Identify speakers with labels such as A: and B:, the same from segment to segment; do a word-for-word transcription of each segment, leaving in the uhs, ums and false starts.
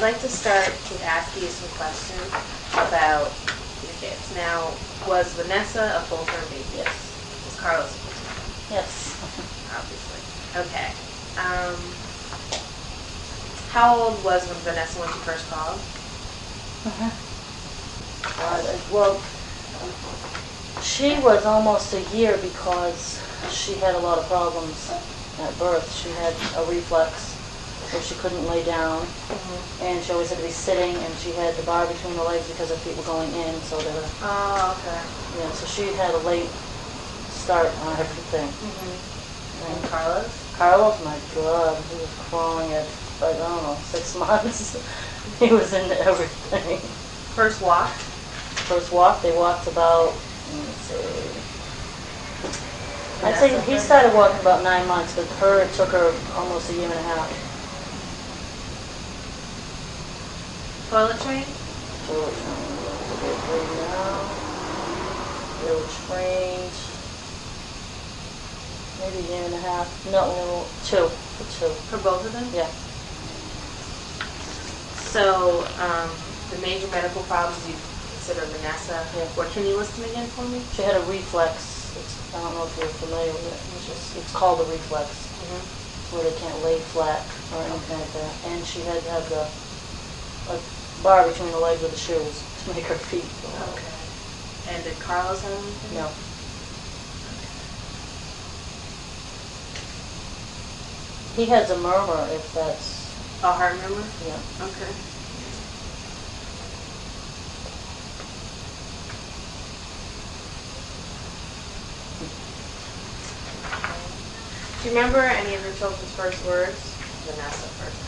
A: like to start with asking you some questions about your kids. Now, was Vanessa a full-term baby?
B: Yes.
A: Was Carlos a full-term?
B: Yes.
A: Obviously. Okay. Um, how old was when Vanessa when she first called?
B: Uh-huh. Uh, well, she was almost a year because she had a lot of problems at birth. She had a reflux, so she couldn't lay down, mm-hmm. and she always had to be sitting, and she had the bar between her legs because her feet were going in, so they were...
A: Oh, okay.
B: Yeah, so she had a late start on everything.
A: Mm-hmm. And Carlos?
B: Carlos, my God, he was crawling at, like, I don't know, six months. He was into everything.
A: First walk?
B: First walk, they walked about, let me see, I'd say he started walking about nine months, but her, it took her almost a year and a half.
A: Toilet train?
B: Toilet train, right now. They were trained maybe a year and a half. No, no, two. For two.
A: For both of them?
B: Yeah.
A: So, um, the major medical problems you consider Vanessa,
B: yeah.
A: What can you list them again for me?
B: She had a reflex. It's, I don't know if you're familiar with it. It's, just, it's called a reflex, mm-hmm. where they can't lay flat or anything like that. And she had to have the a bar between the legs of the shoes to make her feet go out.
A: Okay. And did Carlos have anything?
B: No. He has a murmur, if that's...
A: A heart murmur?
B: Yeah.
A: Okay. Do you remember any of your children's first words? Vanessa first.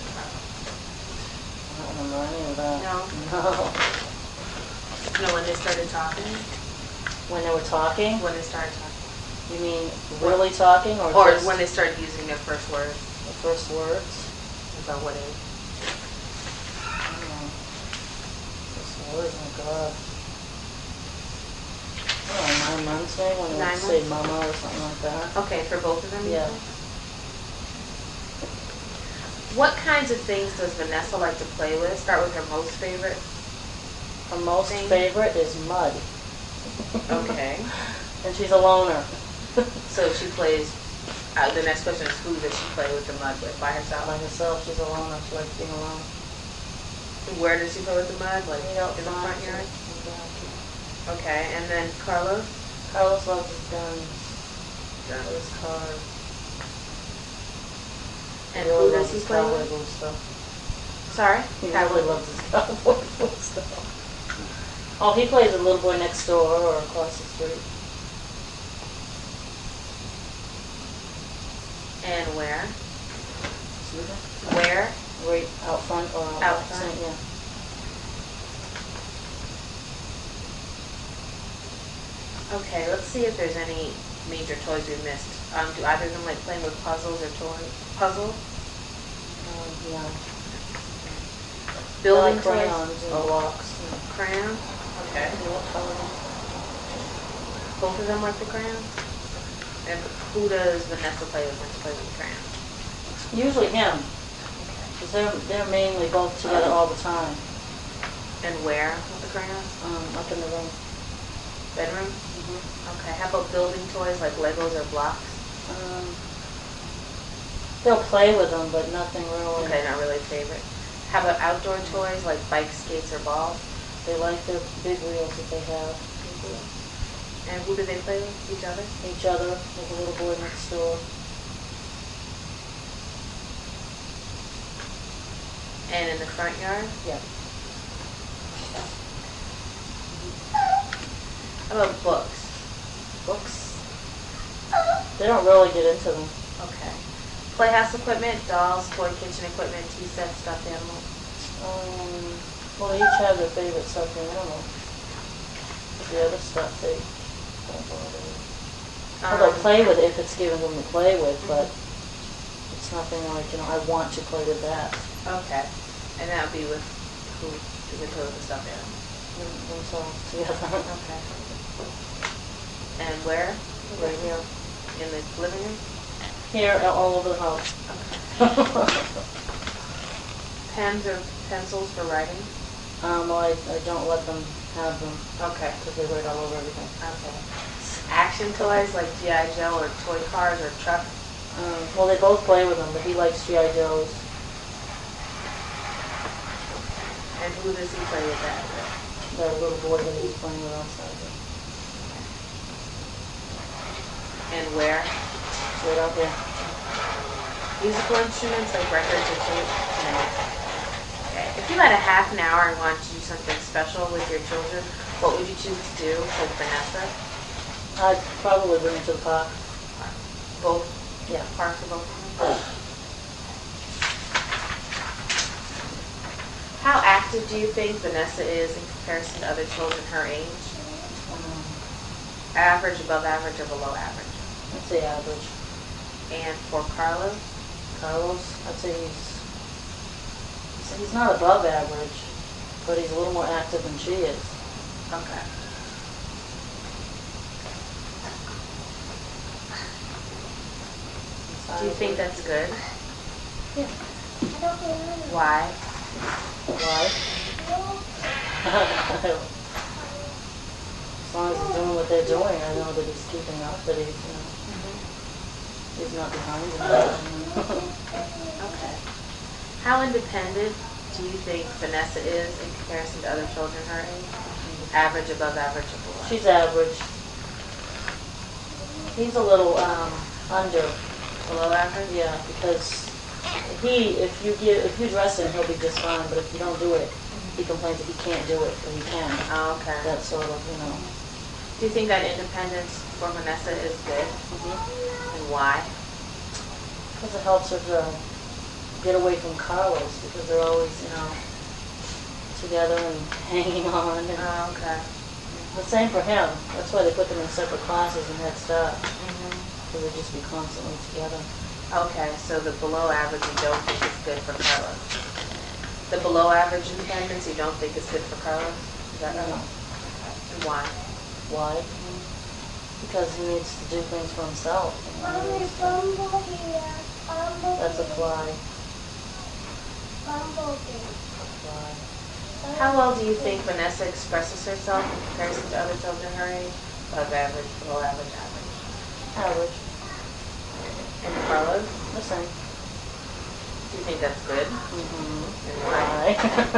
B: I don't remember any of that.
A: No?
B: No.
A: You know when they started talking?
B: When they were talking?
A: When they started talking.
B: You mean really talking or
A: Or
B: just
A: when they started using their first words?
B: The first words?
A: About what age?
B: I don't know. First words, oh God. Oh, nine months maybe, when they would say mama or something like that.
A: Okay, for both of them?
B: Yeah.
A: What kinds of things does Vanessa like to play with? Start with her most favorite.
B: Her most thing? favorite is mud.
A: Okay.
B: And she's a loner.
A: So she plays, uh, the next question is who does she play with the mud with? By herself?
B: By herself, she's a loner. She likes being alone.
A: Where does she play with the mud? Like
B: you know,
A: in the front yard?
B: Exactly.
A: Okay, and then Carlos?
B: Carlos loves his guns.
A: Guns.
B: His cars.
A: And he who does he play with?
B: Stuff.
A: Sorry?
B: He really loves his cowboy stuff. Oh, he plays with the little boy next door or across the street.
A: And where?
B: Excuse me?
A: Where?
B: Right out front or out,
A: out
B: front? Yeah.
A: Okay, let's see if there's any major toys we missed. Um, do either of them like playing with puzzles or toys? Puzzle?
B: Um, yeah.
A: Building
B: like crayons toys? And
A: oh.
B: blocks.
A: Crayon? Okay. Both of them like the crayons? And who does Vanessa play with when she plays with the crayons?
B: Usually him. Because they're, they're mainly both together all the time.
A: And where with the crayons?
B: Um, up in the room.
A: Bedroom? Mm-hmm. Okay. How about building toys like Legos or blocks?
B: Um, they'll play with them, but nothing really.
A: Okay, not really favorite. How about outdoor toys like bikes, skates, or balls?
B: They like their big wheels that they have.
A: Mm-hmm. And who do they play with? Each other?
B: Each other, with the little boy next door.
A: And in the front yard?
B: Yeah.
A: How about books?
B: Books? They don't really get into them.
A: Okay. Playhouse equipment, dolls, toy kitchen equipment, tea sets, stuffed animals?
B: Um, well, they each have their favorite stuffed animal. The other stuff they don't bother with. Um, well, they'll play with it if it's given them to play with, mm-hmm. but it's nothing like, you know, I want to play with that.
A: Okay. And that would be with who? With who with the stuffed animal?
B: Themselves together.
A: Okay. And where?
B: Right here.
A: In the living room?
B: Here, all over the house.
A: Okay. pens or pencils for writing?
B: Um, well, I, I don't let them have them
A: Okay.
B: because they write all over everything.
A: Okay. Action toys like G I Joe or toy cars or truck?
B: Um, well, they both play with them, but he likes G I Joes.
A: And who does he play with that with?
B: The little boy that he's playing with outside.
A: And where?
B: It's right out there.
A: Musical instruments like records or tape? No. Okay. If you had a half an hour and wanted to do something special with your children, what would you choose to do with Vanessa?
B: I'd probably bring him to the park.
A: Both?
B: Yeah.
A: Parks or both of them? How active do you think Vanessa is in comparison to other children her age?
B: Um,
A: Average, above average, or below average?
B: I'd say average.
A: And for Carlos?
B: Carlos, I'd say he's, he's he's not above average, but he's a little more active than she is.
A: Okay. Do you think that's good?
B: Yeah.
A: Why?
B: Why? As long as he's doing what they're doing, I know that he's keeping up, that he's, you know,
A: Mm-hmm.
B: he's not behind them.
A: Okay. How independent do you think Vanessa is in comparison to other children her age? Average, above average, or below?
B: She's average. He's a little um, under.
A: Below average?
B: Yeah, because he, if you give, if you dress him, he'll be just fine. But if you don't do it, he complains that he can't do it, but he can.
A: Oh, okay.
B: That sort of, you know.
A: Do you think that independence for Vanessa is good?
B: Mm-hmm.
A: And why?
B: Because it helps her to get away from Carlos, because they're always, you know, together and hanging on. And
A: Oh, okay.
B: the same for him. That's why they put them in separate classes in Head Start,
A: Mm-hmm.
B: because they just be constantly together.
A: Okay, so the below average you don't think is good for Carlos. The below average independence you don't think is good for Carlos? Is that right?
B: No.
A: And why?
B: Why? Because he needs to do things for himself.
C: Mommy, Bumble here. Bumble.
B: That's a fly.
C: Bumblebee.
B: Fly.
A: How well do you think Vanessa expresses herself in comparison to other children her age? Above average, below average, average.
B: Average.
A: And Carlos?
B: The same.
A: Do you think that's good?
B: Mm-hmm.
A: And why?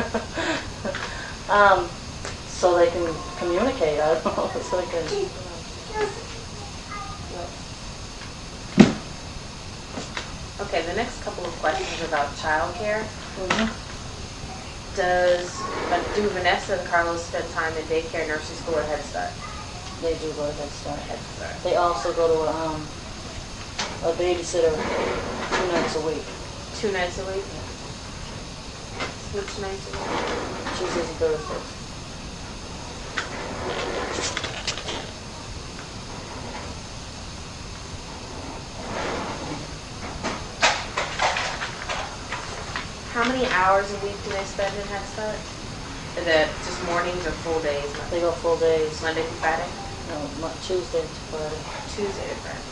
B: um, so they can communicate. I don't know. So they can. You know.
A: Okay, the next couple of questions are about childcare.
B: Mm-hmm.
A: Does, uh, do Vanessa and Carlos spend time in daycare, nursery school, or Head Start?
B: They do go to Head Start.
A: Head Start.
B: They also go to a, um, a babysitter two nights a week.
A: Two nights a week? Which nights a week?
B: Tuesdays and Thursdays.
A: How many hours a week do they spend in Head Start? Is it just mornings or full days?
B: They go full days.
A: Monday through Friday?
B: No, Mo- Tuesday to Friday.
A: Tuesday to Friday.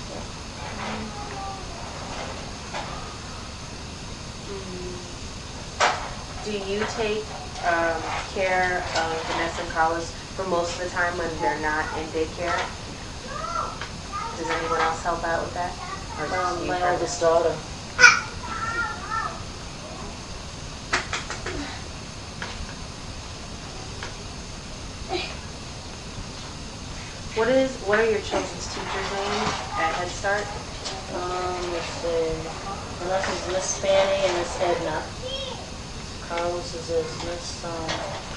A: Do you take um, care of Vanessa and Carlos for most of the time when they're not in daycare? Does anyone else help out with that? Or just
B: Um,
A: you
B: my
A: for-
B: oldest daughter.
A: What is, what are your children's teachers' names at Head Start?
B: Um, let's see. Vanessa's Miss Fanny and Miss Edna. Carlos's is Miss, um,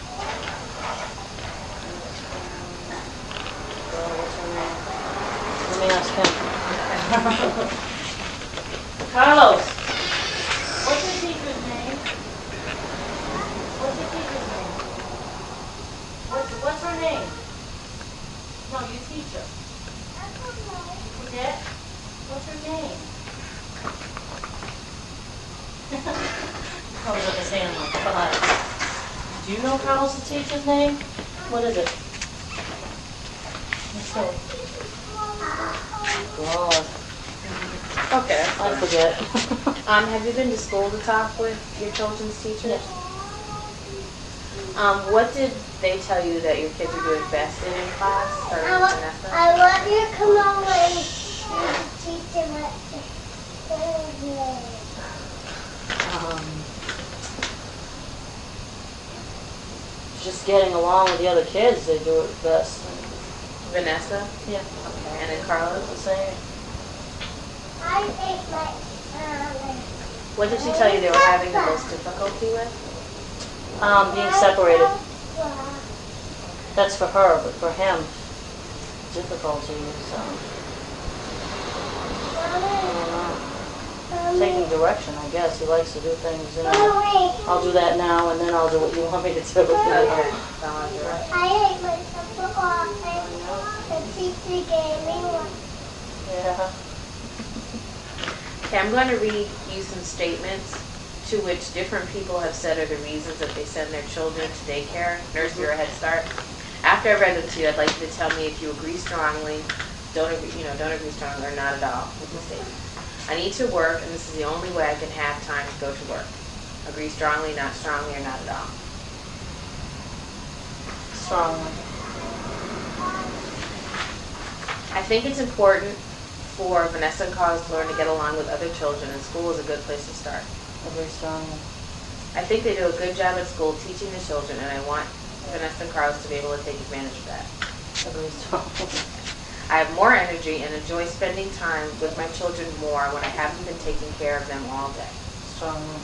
B: uh, what's her name? Let me ask him. Carlos, what's your teacher's name? What's your teacher's name? What's, what's her name? No, you teach her. You forget? What's her name? Comes up his hand like, God. Do you know Carl's the teacher's name? What is it? Let's go. God.
A: Okay.
B: I forget.
A: Um, have you been to school to talk with your children's teachers?
B: Yeah.
A: Um, what did they tell you that your kids are doing best in in class? Starting
C: I,
A: with
C: want,
A: Vanessa?
C: I want you to come over and teach them what
B: Um, just getting along with the other kids, they do it best.
A: Vanessa?
B: Yeah.
A: Okay, and then Carlos?
B: The same.
C: I ate my um,
A: What did she tell you they were having the most difficulty with?
B: Um, being separated. That's for her, but for him, difficulty is, um, I don't know. Taking direction, I guess. He likes to do things, you know. I'll do that now, and then I'll do what you want me to do.
A: Okay, following direction.
C: I ate my supper off and the teacher gave me one.
B: Yeah.
A: Okay, I'm going to read you some statements to which different people have said are the reasons that they send their children to daycare, nursery, or Head Start. After I read them to you, I'd like you to tell me if you agree strongly, don't agree, you know, don't agree strongly, or not at all with the statement. I need to work, and this is the only way I can have time to go to work. Agree strongly, not strongly, or not at all.
B: Strongly.
A: I think it's important for Vanessa and Carlos to learn to get along with other children, and school is a good place to start.
B: Agree strongly.
A: I think they do a good job at school teaching the children, and I want Vanessa and Carlos to be able to take advantage of that.
B: Agree strongly.
A: I have more energy and enjoy spending time with my children more when I haven't been taking care of them all day.
B: Strongly.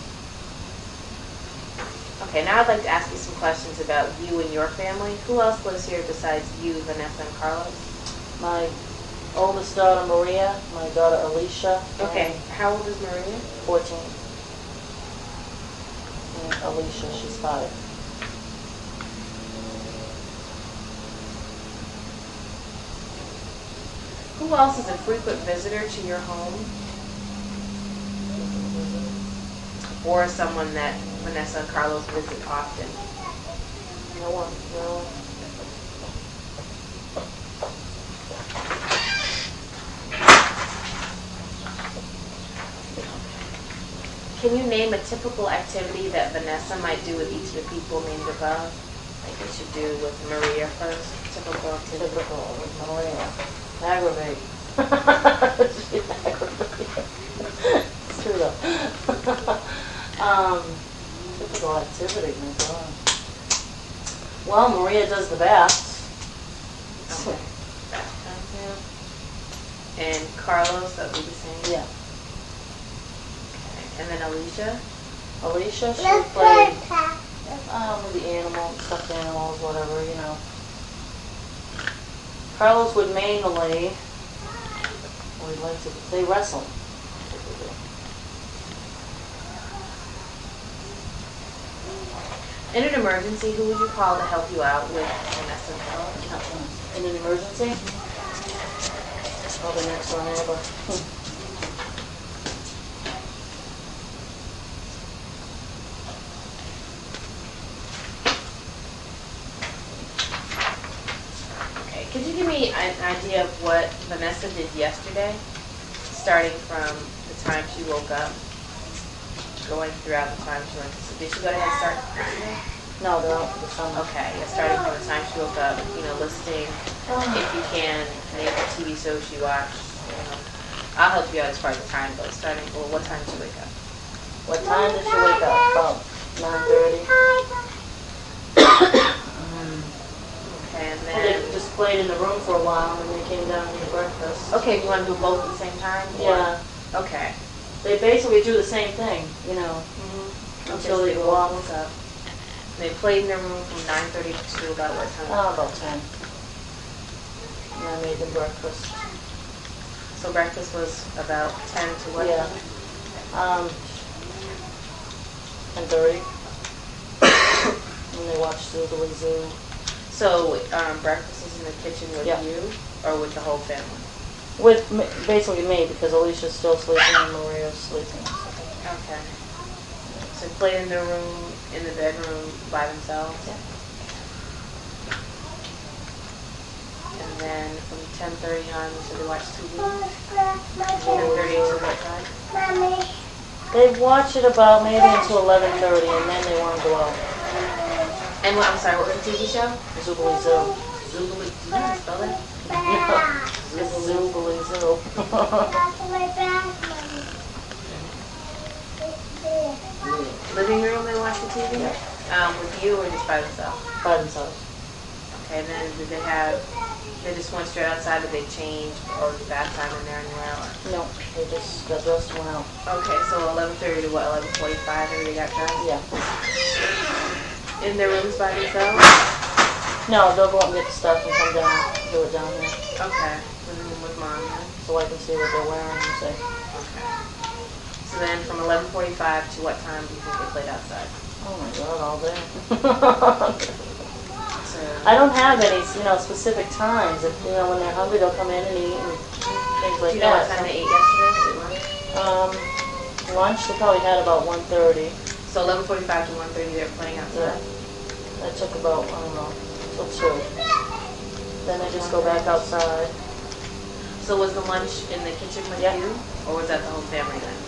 A: Okay, now I'd like to ask you some questions about you and your family. Who else lives here besides you, Vanessa, and Carlos?
B: My oldest daughter, Maria, my daughter, Alicia.
A: Okay, how old is Maria?
B: fourteen. And Alicia, she's five.
A: Who else is a frequent visitor to your home? Or someone that Vanessa and Carlos visit often?
B: No one, no.
A: Can you name a typical activity that Vanessa might do with each of the people named above? Like we should do with Maria first. Typical activity.
B: Typical with Maria. Aggravate. She's aggravating. It's true though. um, typical activity, my God. Well, Maria does the baths.
A: Okay. Bath time, yeah. And Carlos, that would be the same?
B: Yeah.
A: And then Alicia?
B: Alicia, she
C: Let's
B: played
C: play tag.
B: um, with the animals, stuffed animals, whatever, you know. Carlos would mainly, or he'd like to, they wrestle.
A: In an emergency, who would you call to help you out with Vanessa and Carlos?
B: In an emergency? Probably next door neighbor.
A: Could you give me an idea of what Vanessa did yesterday, starting from the time she woke up, going throughout the time she went to sleep? Did she go to Head Start yesterday?
B: No, they're out for the summer.
A: Okay, yeah, starting from the time she woke up, you know, listing, if you can, name the T V show she watched. You know. I'll help you out as far as the time goes. Starting, well, what time did she wake up?
B: What time did she wake up? About nine thirty.
A: Okay, and
B: They
A: then,
B: just played in the room for a while and they came down to eat breakfast.
A: okay, you want to do both at the same time? or-
B: Yeah.
A: Okay.
B: They basically do the same thing, you know,
A: Mm-hmm.
B: until they walk up.
A: They played in their room from nine thirty to about what time?
B: Oh, about ten. And I made them breakfast.
A: So breakfast was about ten to what?
B: Yeah. Um, ten thirty. And they watched Zoogly Zoo.
A: So um, breakfast is in the kitchen with
B: Yeah.
A: you or with the whole family?
B: With me, basically me, because Alicia's still sleeping and Maria's sleeping.
A: Okay. So they played in their room, in the bedroom by themselves?
B: Yeah.
A: And then from ten thirty on, we said they watched T V. ten
C: Mommy,
A: thirty to what time?
C: mommy,
B: They watch it about maybe until eleven thirty, and then they want to go out.
A: And what, I'm sorry, what was the T V show?
B: Zoobly zoo.
A: Zoobly, do you know how to spell that?
B: Zoobly zoo.
C: that's my bag, mommy. It's there.
A: Living room, they watch the T V? Um, with you or just by themselves?
B: By themselves.
A: Okay, and then did they have, they just went straight outside, but they changed, or was bath time in there anywhere else?
B: No, they just got dressed and went out.
A: Okay, so eleven thirty to what, eleven forty-five, everybody got dressed?
B: Yeah.
A: In their rooms by themselves?
B: No, they'll go out and get the stuff and come down, do it down here,
A: Okay, living room with mom then?
B: so I can see what they're wearing and say,
A: Okay. So then from eleven forty-five to what time do you think they played outside?
B: oh my God, all day.
A: So,
B: I don't have any, you know, specific times. If, you know, when they're hungry, they'll come in and eat and things
A: do
B: like
A: you know what
B: that.
A: time they ate yesterday? Was it lunch?
B: Um, lunch, they probably had about one thirty.
A: So eleven forty-five to one thirty, they were playing
B: Yeah.
A: outside?
B: That took about, I don't know, till two. Then they just go back outside.
A: So was the lunch in the kitchen with
B: Yeah.
A: you? Or was that the whole family then?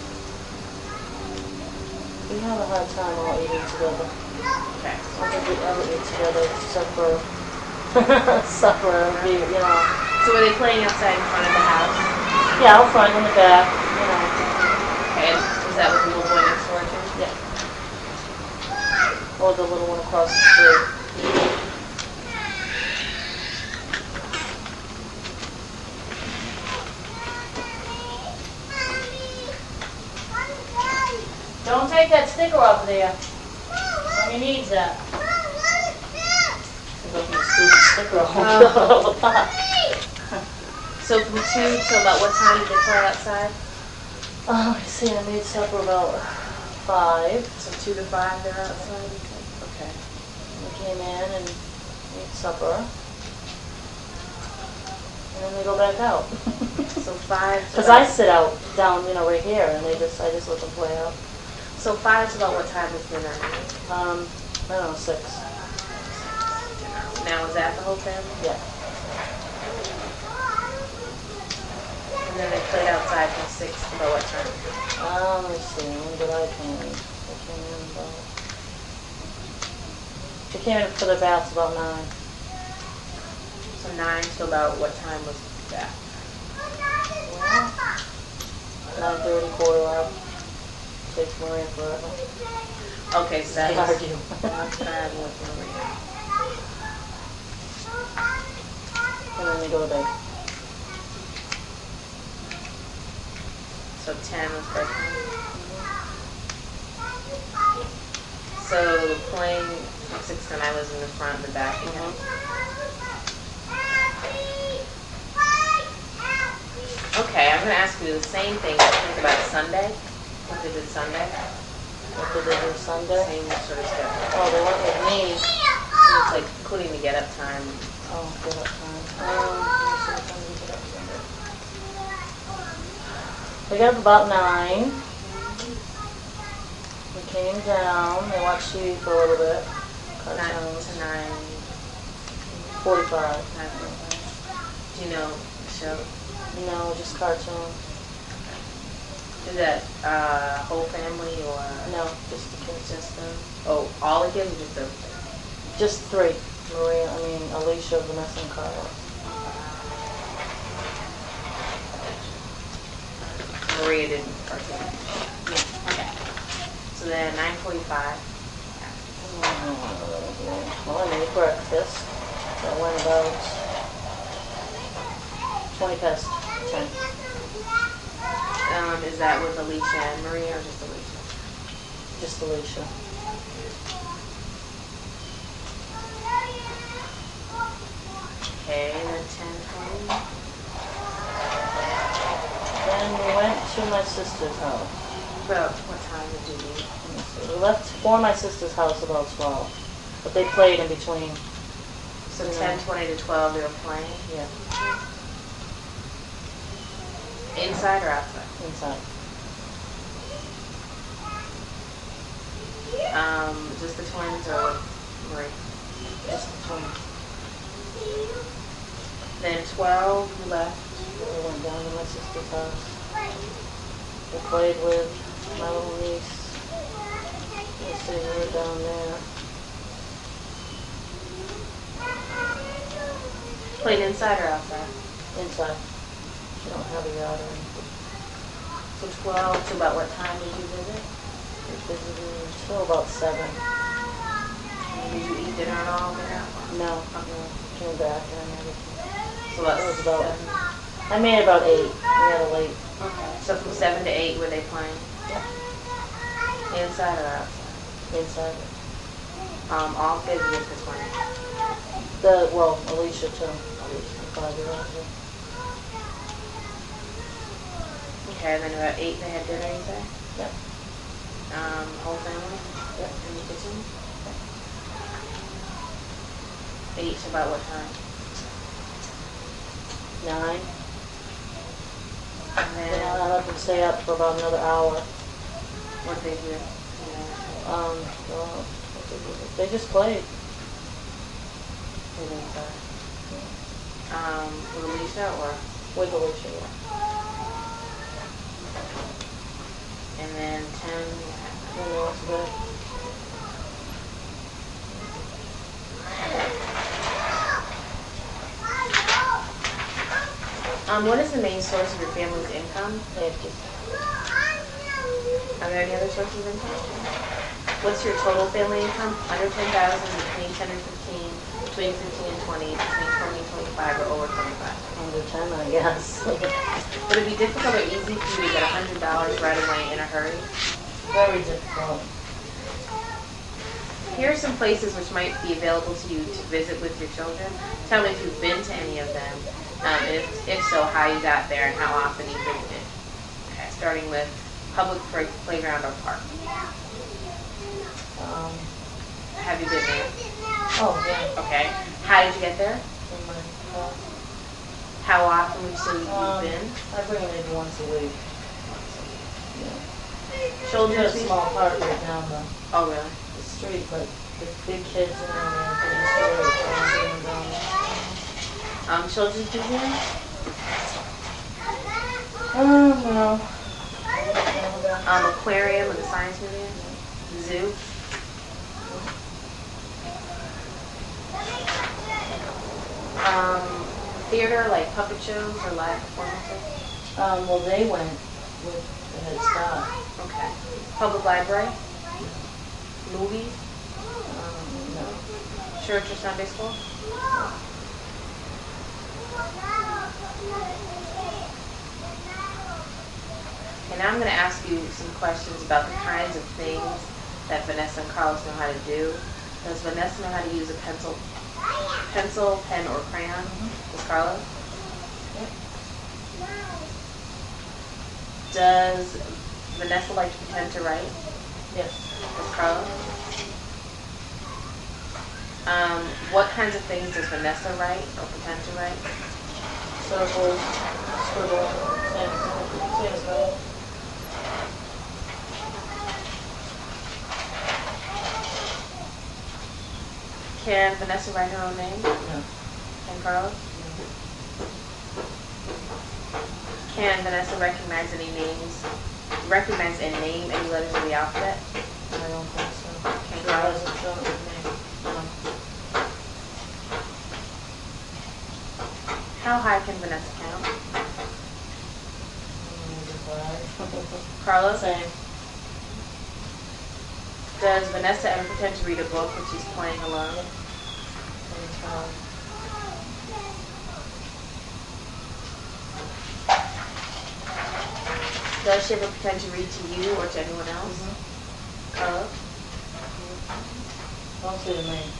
B: We have a hard time all eating together.
A: Okay.
B: I don't think we ever eat together except for supper, be, you know.
A: So were they playing outside in front of the house?
B: Yeah, out front, in the back, you know.
A: Okay, and was that with the little boy next door too?
B: Yeah. Or the little one across the street. Don't take that sticker off there. Mommy needs that. I'm looking at Steve's sticker off all the time.
A: So from two till about what time did they play outside?
B: Oh, I see, I made supper about five.
A: So two to five they're outside? Okay.
B: We came in and ate supper. And then they go back out.
A: So five to
B: Because I
A: about,
B: sit out down, you know, right here, and they just, I just let them play out.
A: so five to about what time is dinner?
B: Um, I don't know, six.
A: Now is that the whole family?
B: Yeah.
A: And then they played outside from six to about what time?
B: Um, let me see, when did I come in? I came in about... They came in for their baths about nine.
A: So nine to about what time was that?
B: Nine thirty, quarter up. Takes Maria forever.
A: Okay, so that
B: They
A: was
B: argue.
A: one time with Maria.
B: And then they go to bed.
A: So ten was bedtime. So the plane from six to nine was in the front and the back again. Okay, I'm gonna ask you the same thing, but think about Sunday. What they did Sunday?
B: What did they do Sunday?
A: Same sort of schedule.
B: Oh, they went with me.
A: So it's like including the get up time.
B: Oh, get up time. Um, let me see what time we get up Sunday. We got up about nine. We came down. They watched T V for a little bit.
A: Nine
B: Cartoons.
A: to nine.
B: Forty-five.
A: Nine forty-five. Do you know the show?
B: No, just cartoon.
A: Is that uh, whole family or
B: No, just the kids.
A: just them? Oh, all the kids or just the?
B: Just three. Maria, I mean, Alicia, Vanessa, and Carla.
A: Maria didn't partake. Yeah. Okay. So then nine forty-five.
B: Well, I made breakfast. That went about twenty past ten.
A: Um, is that with Alicia and Maria or just Alicia?
B: Just Alicia.
A: Okay, and then ten twenty.
B: Then we went to my sister's house.
A: About what time did you leave?
B: Let me see. We left for my sister's house about twelve, but they played in between.
A: So
B: Yeah.
A: ten twenty to twelve they were playing?
B: Yeah,
A: Inside or outside?
B: inside.
A: Um, just the twins or with Maria?
B: Just the twins.
A: Then twelve, you left.
B: I went down to my sister's house. I played with my little niece. I stayed with her down there.
A: Played inside or outside?
B: Inside. She don't have a yard or anything.
A: So twelve to about what time did you visit?
B: We visited until about seven.
A: And did you eat dinner at all there?
B: No, no. Came back and everything.
A: So about
B: It was about,
A: seven.
B: I made about eight. We had a late.
A: Okay. So from seven to eight, were they playing?
B: Yeah.
A: Inside or outside?
B: Inside.
A: Um, all kids with this one.
B: The, well, Alicia too. Alicia, the five-year-old. Yeah.
A: Okay, and then about eight they had dinner, you say?
B: Yep.
A: Um, whole family?
B: Yep.
A: In the kitchen? Eight to about what time?
B: Nine.
A: And
B: Then
A: then,
B: I let them stay up for about another hour.
A: what did they do? You know,
B: Um, well, what did they do? They just played.
A: who did that? Um, with Alicia or?
B: With Alicia, yeah.
A: And then ten,
B: And they went to bed.
A: um, what is the main source of your family's income?
B: They have just,
A: Are there any other sources of income? What's your total family income? Under ten thousand, between ten and fifteen, between fifteen and twenty, between twenty and twenty-five, or over twenty-five?
B: under ten, I guess.
A: Would it be difficult or easy for you to get a hundred dollars right away in a hurry?
B: Very difficult.
A: Here are some places which might be available to you to visit with your children. Tell me if you've been to any of them, um, and if, if so, how you got there and how often you visited. Okay, starting with public play- playground or park.
B: Um,
A: Have you been there?
B: oh, yeah.
A: Okay. How did you get there?
B: In my car.
A: How often would you say you've
B: Um,
A: been?
B: I bring them maybe once a week. We
A: Children's
B: got a small park right down the,
A: Oh, really?
B: the street, but the big kids in there, they're pretty sure they're down there.
A: Um, children's museum?
B: Um, no.
A: Um, aquarium or the science museum? Zoo? Um, theater, like puppet shows or live performances?
B: Um, well, they went with the Head Start.
A: Okay. Public library? Movies?
B: Um, no.
A: Church or Sunday school? And now I'm going to ask you some questions about the kinds of things that Vanessa and Carlos know how to do. Does Vanessa know how to use a pencil, pencil, pen, or crayon? Does Carlos? Does Vanessa like to pretend to write?
B: Yes.
A: Does Carlos? Um, what kinds of things does Vanessa write or pretend to write?
B: Circles, scribble, same, same as well.
A: Can Vanessa write her own name?
B: No.
A: And Carlos? Can Vanessa recognize any names, recognize and name any letters of the alphabet?
B: I don't think so.
A: Can
B: She
A: Carlos?
B: hasn't shown it to me. No.
A: How high can Vanessa count?
B: Maybe five.
A: Carlos?
B: Same.
A: Does Vanessa ever pretend to read a book when she's playing alone?
B: Same time.
A: Does she ever pretend to read to you or to anyone else?
B: Mm-hmm.
A: Carlos?
B: Mostly to me.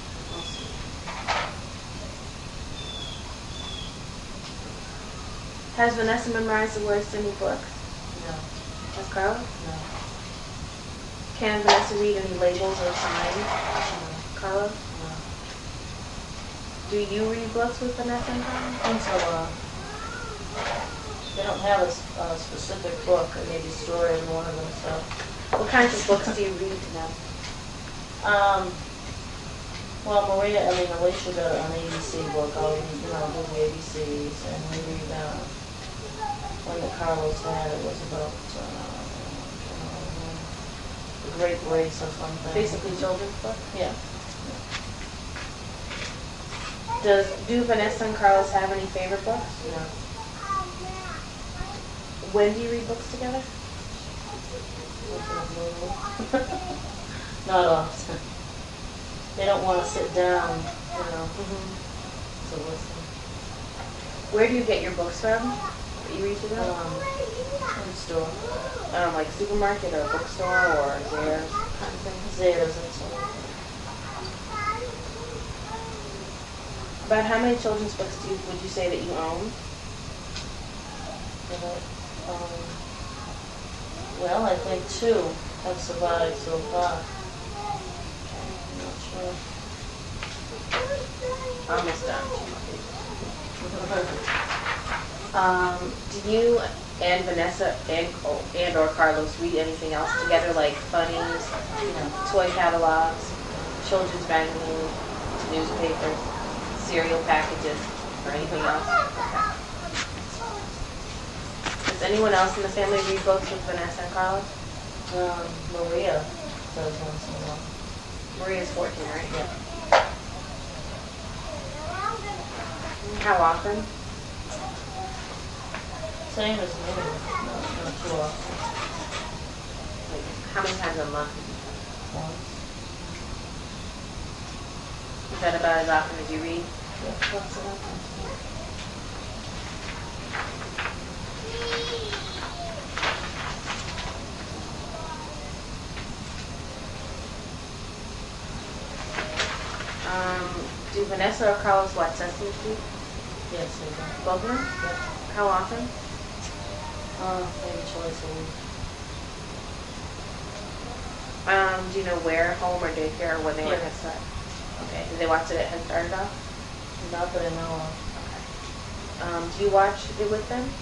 A: Has Vanessa memorized the words to any books?
B: No.
A: Has Carlos?
B: No.
A: Can Vanessa read any labels or signs?
B: No.
A: Carlos?
B: No.
A: Do you read books with Vanessa and Carlos?
B: Once in a while. They don't have a, s- a specific book, or maybe story in one of them, so.
A: What kinds of books do you read to them?
B: Um, Well, Maria, I mean, Alicia got an A B C book, I'll read, you know, do the A B Cs, and we read, uh, one that Carlos had, it was about, uh, the Great Race or something.
A: Basically children's book?
B: Yeah.
A: Does, do Vanessa and Carlos have any favorite books?
B: Yeah.
A: When do you read books together?
B: Not often. They don't want to sit down, you know,
A: Mm-hmm.
B: to listen.
A: Where do you get your books from that you read to them?
B: Um, in the store.
A: Um, like supermarket or bookstore or Zayre kind of thing?
B: Zayre's and so.
A: About how many children's books do you, would you say that you own?
B: Um, well, I think two have survived so far. I'm not sure.
A: Almost done. Um, do you and Vanessa and oh, and or Carlos read anything else together, like funnies, you know, toy catalogs, children's magazines, newspapers, cereal packages, or anything else? Okay. Does anyone else in the family read books with Vanessa and Carlos?
B: Um, Maria does once in a while.
A: Maria's fourteen, right?
B: Yeah.
A: How often?
B: Same as me, not, not too often.
A: Like, how many times a month?
B: Once.
A: Is that about as often as you read?
B: Yeah, once a month.
A: Um, do Vanessa or Carlos watch Sesame Street?
B: Yes, they do.
A: Both of them?
B: Yeah.
A: How often?
B: Uh, maybe twice a week.
A: Um, do you know where, home or daycare, or when they were at
B: Yeah.
A: Head Start? Okay. Did they watch it at Head Start at all?
B: Not that I know of.
A: Okay. Um, do you watch it with them?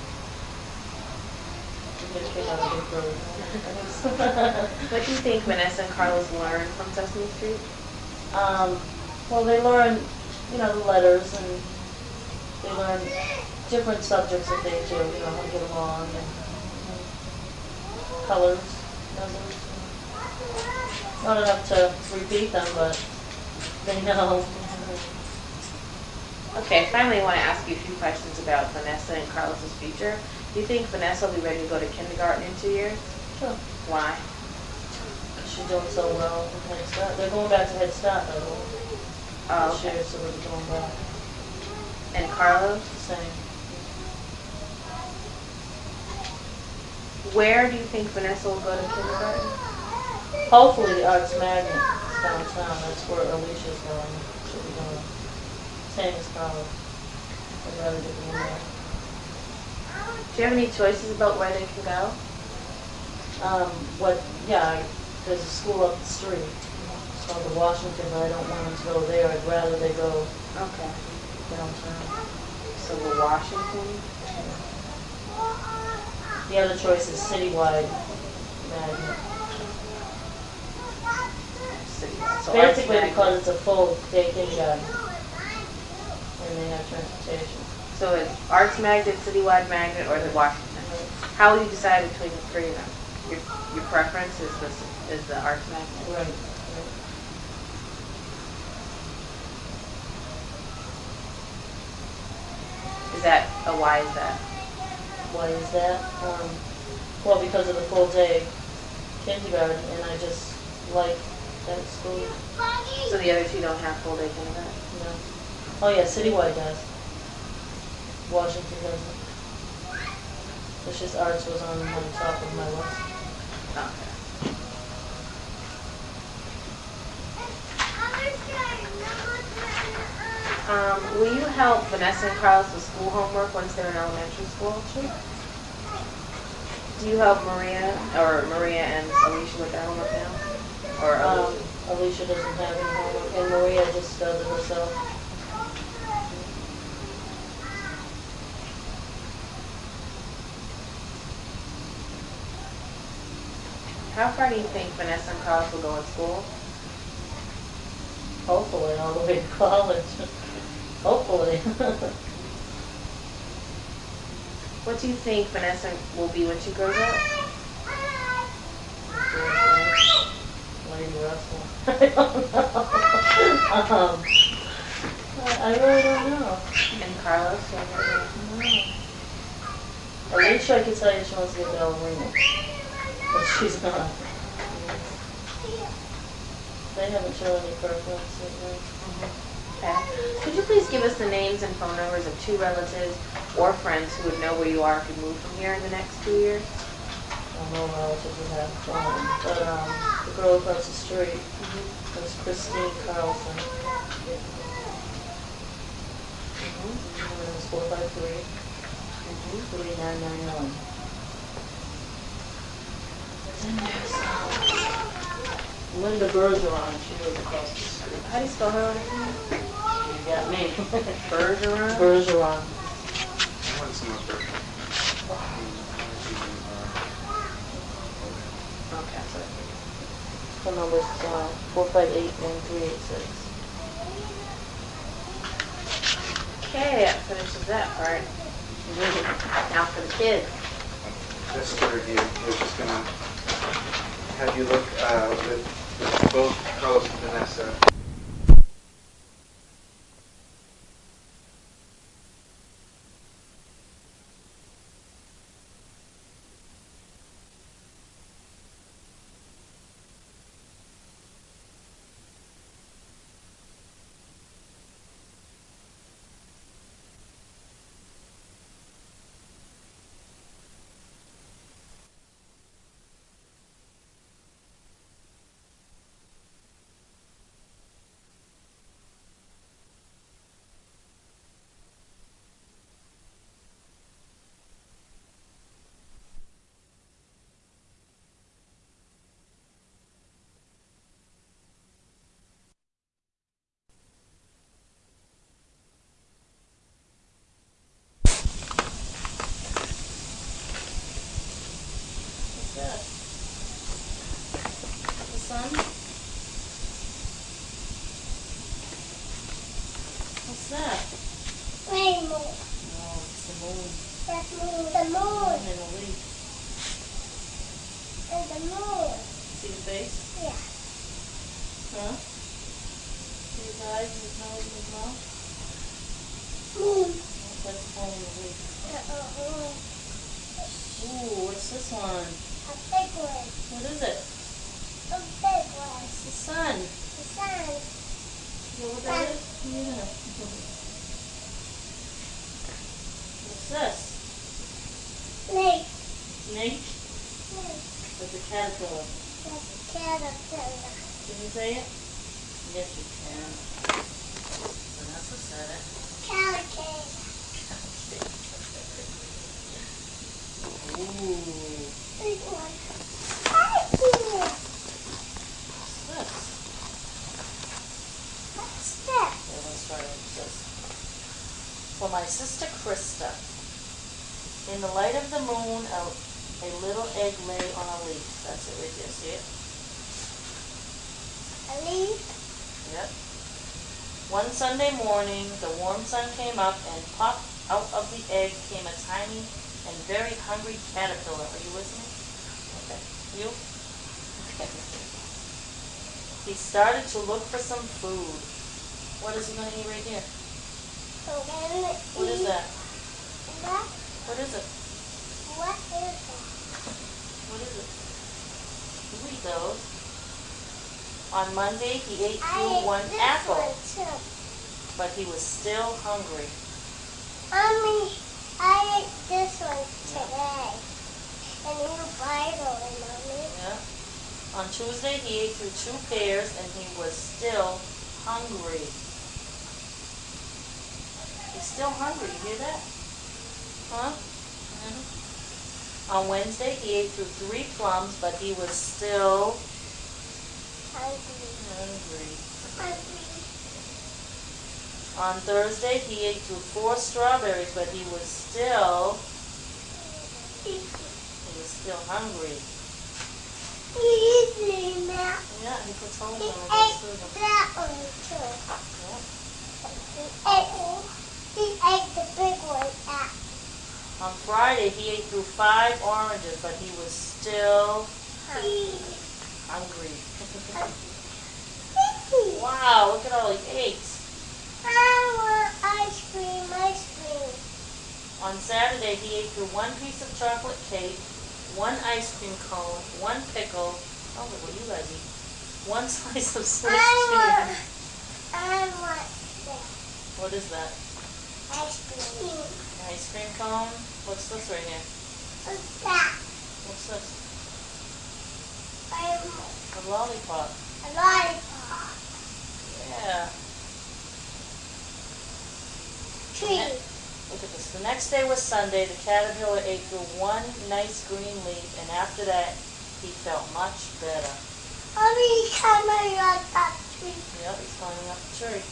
B: You get a kick out of Big Bird.
A: What do you think Vanessa and Carlos learned from Sesame Street?
B: Um, well, they learn, you know, the letters, and they learn different subjects that they do, you know, how to get along, and, and colors, numbers. Not enough to repeat them, but they know.
A: Okay, finally I want to ask you a few questions about Vanessa and Carlos's future. Do you think Vanessa will be ready to go to kindergarten in two years?
B: Sure.
A: Why?
B: She's doing so well in Head Start. They're going back to Head Start, by the way.
A: Oh,
B: This year, so they're going back.
A: And Carlos?
B: Same.
A: Where do you think Vanessa will go to kindergarten?
B: Hopefully, the Arts Magnet downtown. That's where Alicia's going. She'll be going. Same as Carlos. I'd rather get them in there.
A: Do you have any choices about where they can go?
B: Um, what, yeah, there's a school up the street. It's called the Washington, but I don't want them to go there. I'd rather they go
A: Okay.
B: downtown.
A: So the Washington?
B: The other choice is Citywide Magnet.
A: City. So Arts
B: Basically
A: Magnet.
B: because it's a full day kindergarten. And they have transportation.
A: So it's Arts Magnet, Citywide Magnet, or the Washington? How will you decide between the three of them? Your, your preference is the, is the Arts Magnet?
B: Right. right.
A: Is that, oh, why is that?
B: Why is that? Um, well, because of the full day kindergarten, and I just like that school.
A: So the other two don't have full day kindergarten?
B: No. Oh yeah, Citywide does. Washington doesn't. It's just Arts was on, on the top of my list.
A: Okay. Um, will you help Vanessa and Carlos with school homework once they're in elementary school?
B: Sure.
A: Do you help Maria, or Maria and Alicia with their homework now? Or
B: Um,
A: Alicia?
B: Alicia doesn't have any homework, and Maria just does it herself.
A: How far do you think Vanessa and Carlos will go in school?
B: Hopefully, all the way to college. Hopefully.
A: What do you think Vanessa will be when she grows up?
B: Lady Russell. I don't know. um, I, I really don't know.
A: And Carlos? you have any-
B: No. At least I can tell you she wants to get ballerina. But she's not. They haven't shown any preference yet, right?
A: Okay. Could you please give us the names and phone numbers of two relatives or friends who would know where you are if you move from here in the next two years?
B: I don't know relatives would have phone, but um, the girl across the street was Christine Carlson.
A: Mm-hmm.
B: Her name is four five three, three nine nine one. Then there's um, Linda Bergeron. She lives across the street.
A: How do you spell her last name?
B: You got me.
A: Bergeron?
B: Bergeron.
D: I want some of her.
A: Okay.
B: Phone number's uh, four five eight one three eight six.
A: Okay, that finishes that part. Now for the kids.
D: This to review, we're just gonna have you look uh, with, with both Carlos and Vanessa.
B: What's that? The sun? What's that?
C: Rainbow.
B: No, it's the moon.
C: That's moon. The moon.
B: And a leaf.
C: And the moon.
B: See the face?
C: Yeah.
B: Huh? See his eyes and his nose and his mouth?
C: Moon.
B: That's the phone and the leaf.
C: Uh-oh.
B: Ooh, what's this one?
C: A big one.
B: What is it?
C: A big one.
B: It's the sun.
C: The sun.
B: You know what that is? Yeah. What's this?
C: Snake.
B: Snake?
C: Snake.
B: That's a caterpillar.
C: That's a caterpillar.
B: Can you say it? Yes, you can. Vanessa said it.
C: Calico.
B: Ooh.
C: Big one. Thank you.
B: What's this?
C: What's that?
B: Yeah, let's try it. It says, for my sister Krista, in the light of the moon, a, a little egg lay on a leaf. That's it right there. See it?
C: A leaf.
B: Yep. One Sunday morning, the warm sun came up and popped out of the egg came a tiny and very hungry caterpillar. Are you listening? Okay. You? Okay. He started to look for some food. What is he going to eat right here?
C: So then
B: What is that?
C: What?
B: What is it?
C: What is that?
B: What is it? You eat those. On Monday, he ate
C: I
B: through
C: ate
B: one
C: this
B: apple,
C: one too.
B: but he was still hungry.
C: Mommy, I ate this one today. A new Bible, Mommy.
B: Yeah. On Tuesday, he ate through two pears, and he was still hungry. He's still hungry. You hear that? Huh? Mm-hmm. On Wednesday, he ate through three plums, but he was still
C: Hungry.
B: hungry.
C: Hungry.
B: On Thursday, he ate through four strawberries, but he was still he was still hungry.
C: Easy now.
B: Yeah, he puts holes
C: He
B: in them.
C: ate
B: Goes through them.
C: that one too.
B: Yeah.
C: He ate, he ate the big one out.
B: On Friday, he ate through five oranges, but he was still hungry. Wow, look at all he ate.
C: I want ice cream, ice cream.
B: On Saturday, he ate through one piece of chocolate cake, one ice cream cone, one pickle. Oh, what do you guys eat? One slice of Swiss
C: I want,
B: cheese.
C: I want that
B: What is that?
C: ice cream.
B: An ice cream cone? What's this right here?
C: What's that?
B: What's this?
C: I want
B: A lollipop.
C: a lollipop.
B: Yeah.
C: Tree.
B: Look at this. The next day was Sunday. The caterpillar ate through one nice green leaf, and after that, he felt much better.
C: Mommy, come on, like that tree.
B: Yep, he's climbing up the tree.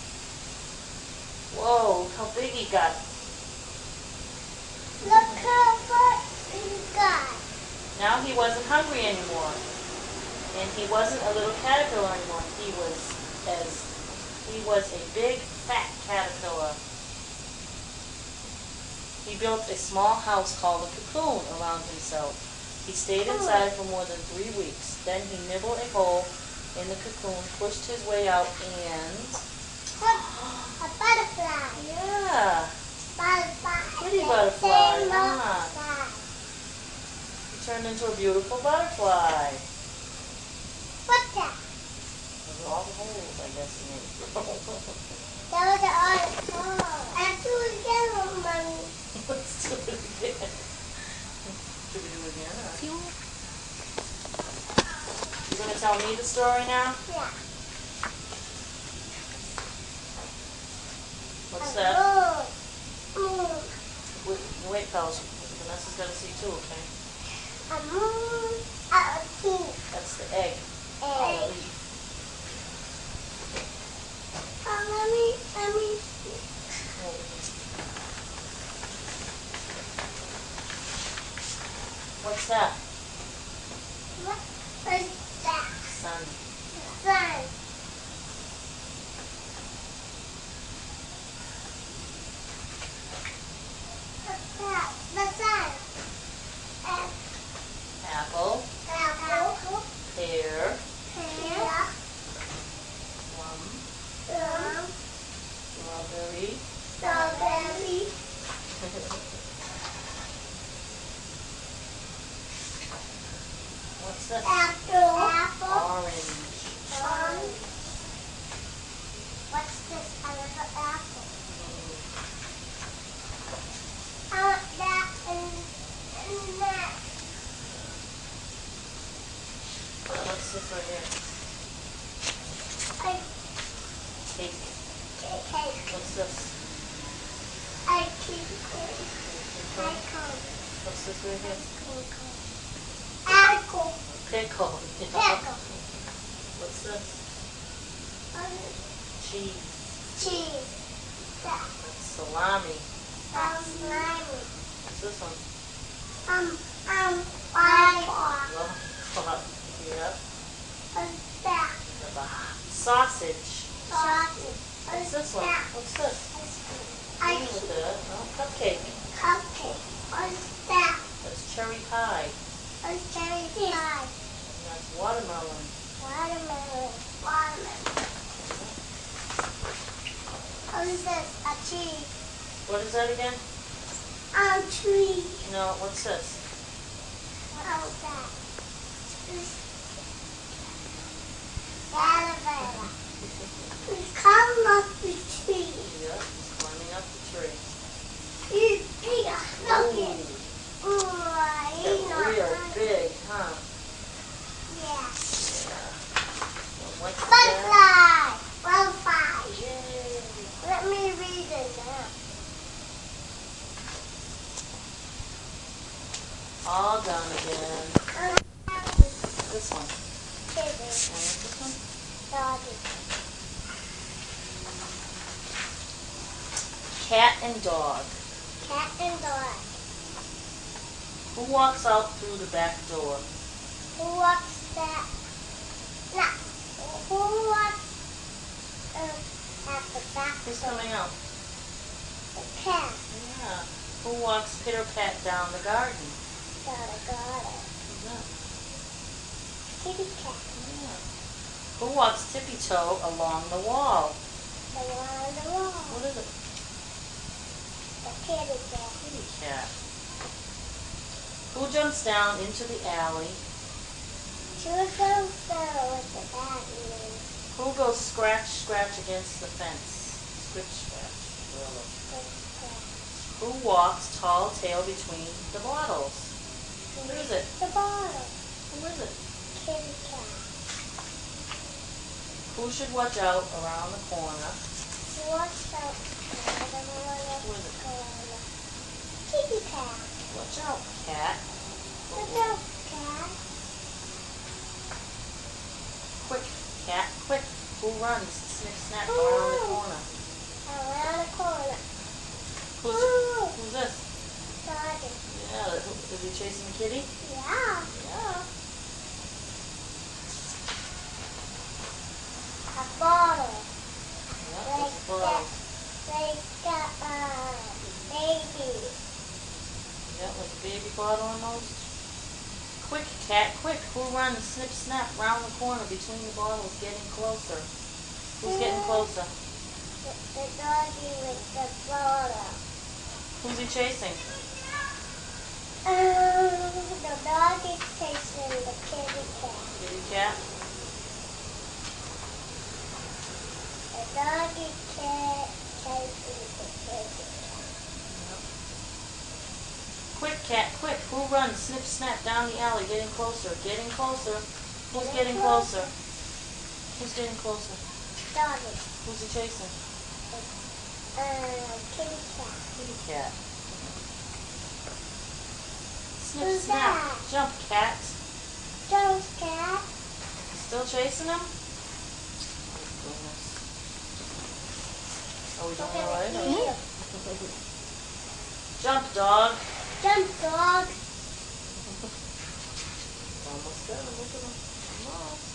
B: Whoa, look how big he got.
C: Look how what he got.
B: Now he wasn't hungry anymore. And he wasn't a little caterpillar anymore. He was as he was a big fat caterpillar. He built a small house called a cocoon around himself. He stayed inside for more than three weeks. Then he nibbled a hole in the cocoon, pushed his way out, and
C: Look, a butterfly.
B: yeah,
C: Butterfly.
B: Pretty
C: They
B: butterfly,
C: say
B: huh?
C: butterfly.
B: he turned into a beautiful butterfly.
C: What's that?
B: Those are all the holes, I guess, in it.
C: That was all. Oh, and do it again, Mommy.
B: Let's do it again. Should we do it again? Or? You gonna tell me the story now?
C: Yeah.
B: What's
C: A
B: that?
C: moon. Moon.
B: Wait, wait, fellas. Vanessa's gotta see too, okay?
C: A moon. A tea.
B: That's the egg.
C: A.
B: The leaf.
C: Oh, let me, let me.
B: What's that?
C: What is that?
B: Sun.
C: Sun. What's that? The sun. A-
B: Apple.
C: Apple.
B: Pear.
C: Pear.
B: Plum.
C: Plum.
B: Strawberry.
C: Strawberry.
B: What's this?
C: Apple. Apple.
B: Orange.
C: Orange. What's this? Another apple. I want that and, and that.
B: What's this right here?
C: I
B: Cake.
C: cake.
B: What's this?
C: I keep it. I come.
B: What's this right here?
C: Apple.
B: Pickle.
C: Pickle.
B: What's this?
C: Um,
B: Cheese.
C: cheese. That.
B: That's salami.
C: Um, slimy.
B: What's this one?
C: Um, um, lollipop.
B: Lollipop. Yep.
C: What's that?
B: The bah- sausage.
C: Sausage.
B: What's this one?
C: that?
B: What's this?
C: I
B: Eating with the oh, cupcake.
C: cupcake. What's that?
B: That's cherry pie.
C: What's cherry pie?
B: And that's watermelon.
C: Watermelon. Watermelon. What is this? A tree.
B: What is that again?
C: A tree.
B: No, what's this?
C: What is that? Elevator. It's coming up the tree.
B: Yep, he's climbing up the tree.
C: He's big. Look it. Ooh, he's
B: That's
C: not
B: real
C: hungry.
B: big, huh?
C: Yeah.
B: Yeah. Well, what's that?
C: Butterfly. Butterfly.
B: Yay.
C: Let me read it now.
B: All done again.
C: Um,
B: This one.
C: Kitty.
B: And this one?
C: Doggy.
B: Cat and dog.
C: Cat and dog.
B: Who walks out through the back door?
C: Who wants that? Nah. Who wants um, at the back?
B: Who's coming out?
C: The cat.
B: Yeah. Who walks pitter pat down the garden?
C: Got a garden.
B: Who's that?
C: Kitty cat.
B: Yeah. Who walks tippy toe along the wall?
C: The one on the wall.
B: What is it?
C: The kitty cat.
B: Kitty cat. Who jumps down into the alley?
C: Choose those down with the bad news.
B: Who goes scratch, scratch against the fence? Scritch, scratch. Really. Who walks tall tail between the bottles? Who is it?
C: The bottle.
B: Who is it?
C: Kitty cat.
B: Who should watch out around the corner?
C: Watch out. The
B: Who is it?
C: corner. Kitty cat.
B: Watch out, cat.
C: Watch out, cat.
B: Quick, cat, quick. Who runs, snip, snap around the corner?
C: Around the corner.
B: Who's,
C: Ooh.
B: who's this?
C: Doggy.
B: Yeah, who, is he chasing the kitty?
C: Yeah.
B: Yeah.
C: A bottle.
B: Yeah,
C: Like
B: it's a
C: that.
B: bottle.
C: Like a uh, baby.
B: Yeah, like a baby bottle almost. Quick, cat, quick. Who runs, snip, snap, round the corner between the bottles, getting closer? Who's getting closer?
C: The, the doggy with the bottle.
B: Who's he chasing?
C: Um, the dog is chasing the kitty cat.
B: Kitty cat.
C: The dog is cat chasing the kitty cat.
B: Quick, cat, quick. Who runs, snip, snap, down the alley, getting closer, getting closer? Who's getting closer? Who's getting closer?
C: Doggy.
B: Who's he chasing?
C: Uh, kitty cat.
B: Kitty cat. Snip,
C: Who's
B: snap.
C: that?
B: Jump, cat.
C: Joe's cat.
B: Still chasing him? Oh, goodness. Are we
C: Look
B: doing all
C: at
B: right?
C: the heel.
B: Jump, dog.
C: Jump, dog.
B: Almost there. Look at him. Almost.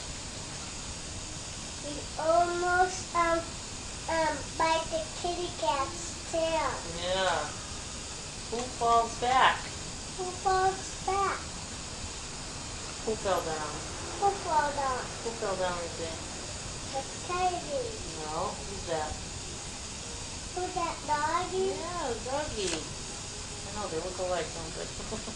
C: We almost um um bite the kitty cat's tail.
B: Yeah. Who falls back?
C: Who falls back?
B: Who fell down?
C: Who fell down?
B: Who fell down right there?
C: The kitty.
B: No. Who's that?
C: Who's that doggy?
B: Yeah, doggy. I know, they look alike, don't they?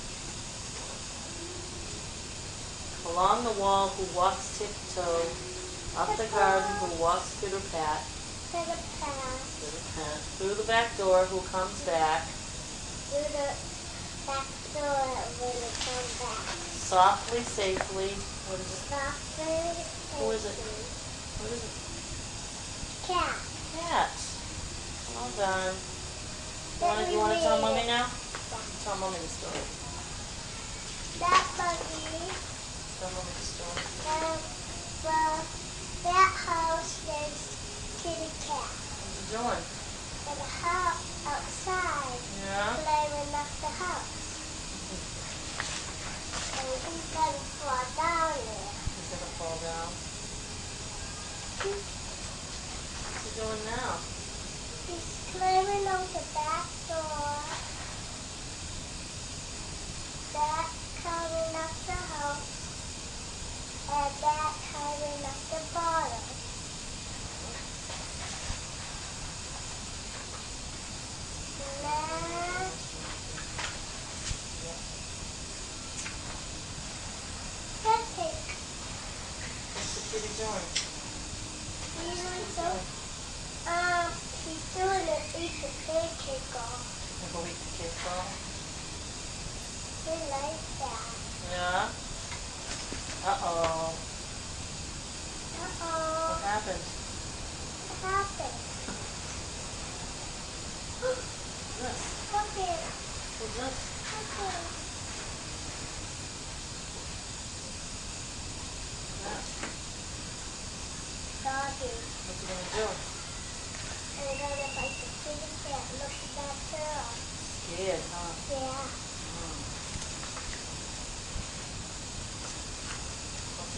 B: Along the wall, who walks tiptoe. Up the garden, who walks pitter-pat.
C: To the path.
B: Pitter-pat. Through the back door, who comes back.
C: Through the back door when we come back.
B: Softly, safely. What is it?
C: Softly.
B: Who is it? What is it?
C: Cat.
B: Cat. Well done. You
C: Let
B: want to
C: me
B: you wanna tell
C: read
B: Mommy
C: it.
B: now? Tell Mommy the story.
C: That buggy.
B: Tell Mommy the story.
C: Um, well, that house is kitty cat.
B: What's he doing?
C: And the house outside
B: Yeah?
C: playing up the house. And he's gonna fall down there.
B: He's gonna fall down. What's he doing now?
C: He's climbing on the back door. That climbing up the house. And that climbing up the bottom. Now, let's take
B: What's the kitty doing?
C: these so Um, he's doing an eat the pancake off.
B: Gonna go eat the cake off?
C: He likes that.
B: Yeah? Uh-oh.
C: Uh-oh.
B: What happened?
C: What happened?
B: Who's this?
C: Look at it.
B: Who's this?
C: Look at it.
B: Yeah.
C: Doggy.
B: What's he gonna do?
C: And I'm gonna bite the kitty cat. Look at that girl.
B: Scared, huh?
C: Yeah.
B: Hmm.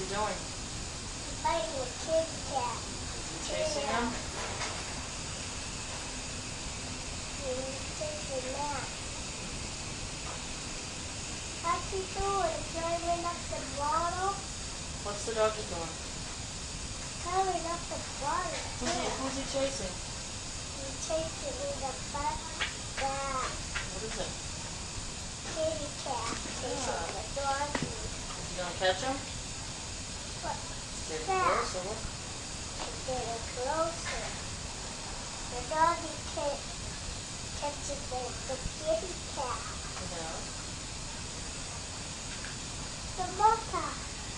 B: he doing?
C: Fighting a kid cat.
B: Chasing him?
C: He's chasing that. What's he doing? Climbing up the bottle?
B: What's the doggy doing?
C: Climbing up the bottle.
B: Who's he, who's he chasing?
C: He's chasing with a butt that
B: What is it?
C: kitty cat. Chasing the doggy.
B: Is he gonna catch him?
C: What's
B: Getting
C: that?
B: closer. Look.
C: It's getting closer. The doggy cat catches the, the kitty cat.
B: Yeah.
C: The mocha.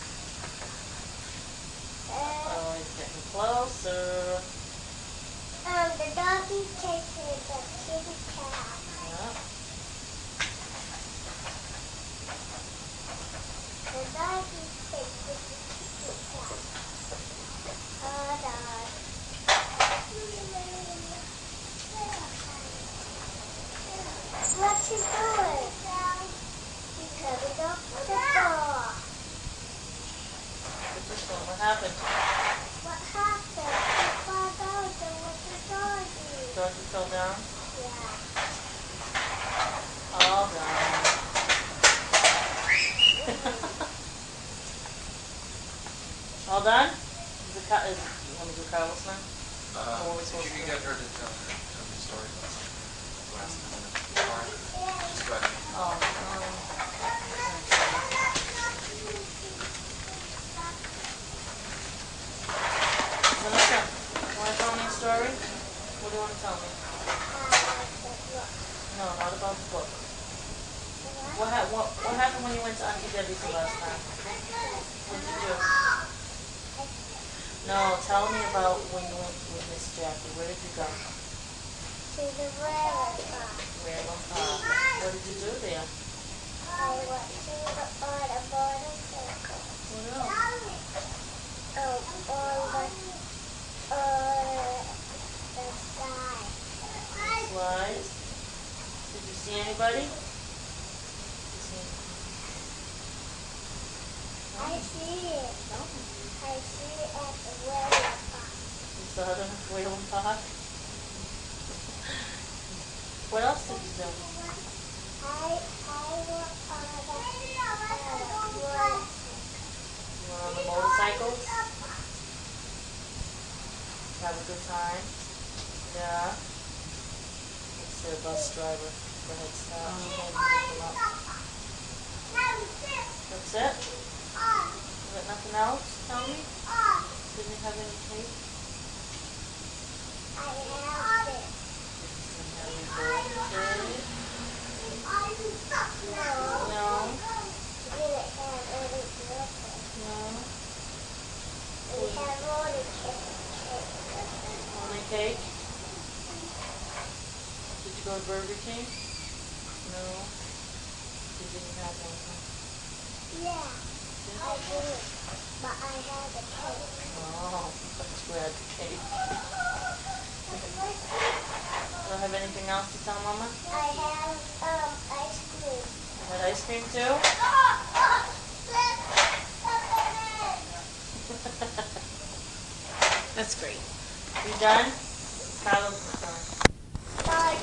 C: Uh,
B: Oh, he's getting closer.
C: um, the doggy chasing the kitty cat.
B: Yeah.
C: The doggy chasing the kitty cat. Hold on. What's he doing? He's coming up the door.
B: What's this one? What happened?
C: What happened? He fell down to with the doggy.
B: Doggy fell down?
C: Yeah.
B: All down. All done? Is the car, is, you want me to do Carlos now?
E: Uh,
B: Or what we
E: if
B: supposed
E: you
B: to
E: can
B: do?
E: get her to tell her, tell me a story about something last time in the car, just go ahead.
B: Oh, um, Vanessa, you want to tell me a story? What do you want to tell me? No, not about the book. What, ha- what, what happened when you went to Auntie Debbie's the last time? What did you do? No, tell me about when you went with Miss Jackie. Where did you go?
C: To the railroad park.
B: Random Park. What did you do there?
C: I went to the on a motorcycle.
B: What else?
C: Um, on the, uh, the sky.
B: Slides. Did you see anybody? Did you see
C: I see it.
B: No.
C: I see it at the railroad park.
B: You saw it in Whalen Park? What else did you do?
C: I, I went on a, on a motorcycle.
B: You went on the motorcycles? Have a good time? Yeah. It's the bus driver. Go ahead, stop. She can't pick them up. That's it? You got nothing else? Tell me? Didn't you have any cake?
C: I have it.
B: Didn't have any birthday?
C: No.
B: No?
C: We didn't have any nothing.
B: No?
C: We have only cake.
B: Only cake? Did you go to Burger King? No? You didn't have one, huh?
C: Yeah, I did. But I had a cake.
B: Oh, that's glad the cake. You don't have anything else to tell Mama?
C: I have um ice cream.
B: You had ice cream too?
A: That's great.
B: You done? Carlos is done.
C: Bye.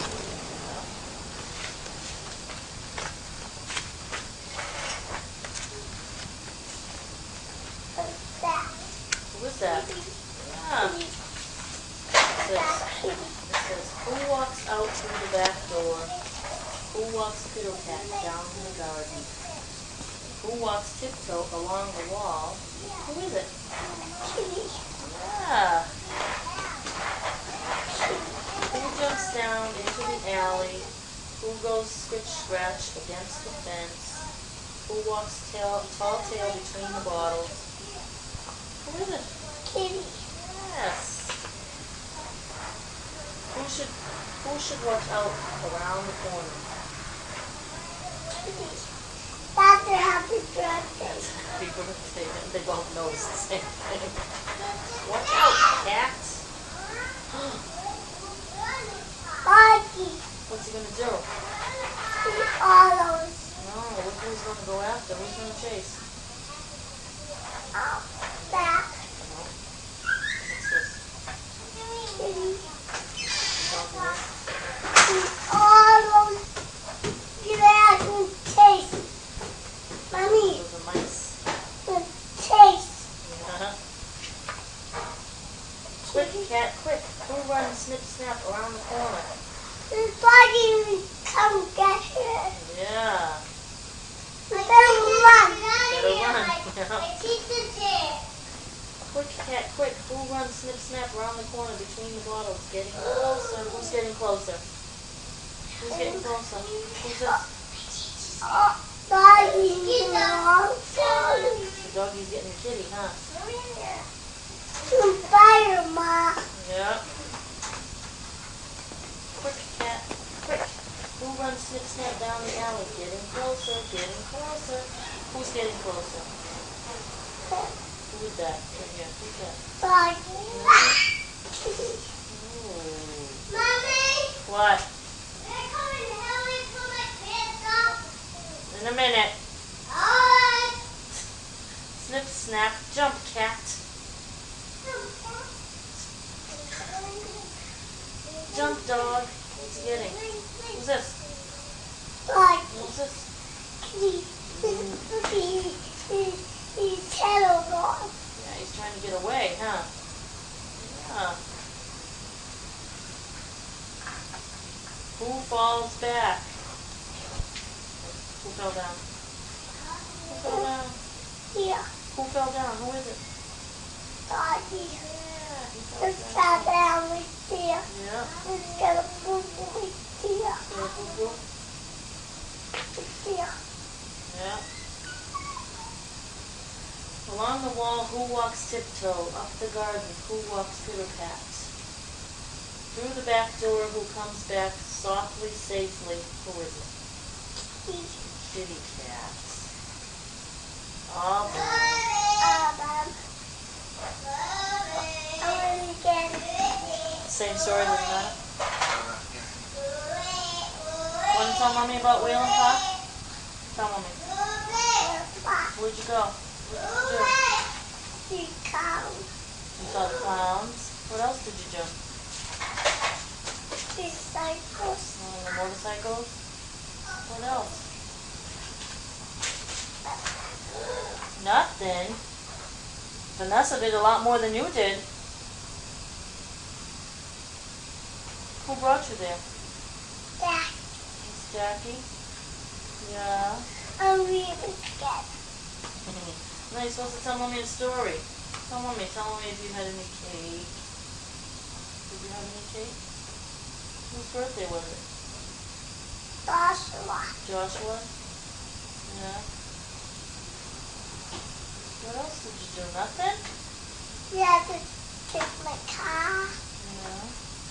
C: What's that?
B: Who is that? Yeah. It says, it says, who walks out through the back door? Who walks piddle-pat down in the garden? Who walks tiptoe along the wall? Who is it?
C: Kitty.
B: Yeah. Who jumps down into the alley? Who goes scritch-scratch against the fence? Who walks tail, tall tail between the bottles? Who is it?
C: Kitty.
B: Yes. Who should who should watch out around the corner?
C: Kitty. Doctor, happy birthday.
B: People that say that they both notice the same thing. Watch out, cats.
C: Mikey.
B: What's he gonna do?
C: All those.
B: No, look who's gonna go after. Who's gonna chase?
C: out back.
B: What's this?
C: Kitty.
B: Dog mice.
C: All those grass and taste. Mommy,
B: Those are mice.
C: the taste.
B: Yeah. Quick, cat, quick. Who runs snip snap around the corner?
C: The body will come get her.
B: Yeah.
C: You better run.
B: Better run. Yeah.
C: teach the tail.
B: Quick, cat, quick. Who runs snip snap around the corner between the bottles? Getting closer. Who's getting closer? Who's getting closer? Who's this?
C: Oh, body belongs to
B: The doggy's getting the kitty, huh?
C: fire, Ma.
B: Yeah. Quick, cat, quick. Who runs snip snap down the alley? Getting closer, getting closer. Who's getting closer? Who is that? Right here. Who's that?
C: Body.
B: Ooh.
C: Mommy,
B: What?
C: can I come and help me put my pants up?
B: In a minute.
C: Alright.
B: Snip snap, jump, cat. Jump, dog. What's he getting? Who's this?
C: Body.
B: Who's this?
C: He's terrible.
B: Yeah, he's trying to get away, huh? Yeah. Who falls back? Who fell down? Who fell down?
C: Here,
B: Who fell down? Who is it?
C: Body.
B: Yeah, he fell
C: Let's
B: down.
C: cut down with here.
B: Yeah.
C: Let's get a boo boo with here.
B: Go, go, go.
C: With here.
B: Yeah. Along the wall, who walks tiptoe? Up the garden, who walks pitter-pat? Through the back door, who comes back softly, safely? Who is it? Kitty cat. All right.
C: Um, I want to get
B: Same story, doesn't matter?
D: Uh, yeah.
B: Want to tell mommy about Whalen Park? Tell mommy.
C: back.
B: Where'd you go? What did you do?
C: The cow.
B: You saw the clowns. What else did you do?
C: The cycles.
B: On the motorcycles? What else? Nothing. Vanessa did a lot more than you did. Who brought you there?
C: That.
B: Miss Jackie? Yeah.
C: I'm really scared.
B: No, you're supposed to tell mommy a story. Tell mommy. Tell mommy if you had any cake. Did you have any cake? Whose birthday was it?
C: Joshua.
B: Joshua? Yeah. What else did you do? Nothing?
C: You have to take my car.
B: Yeah.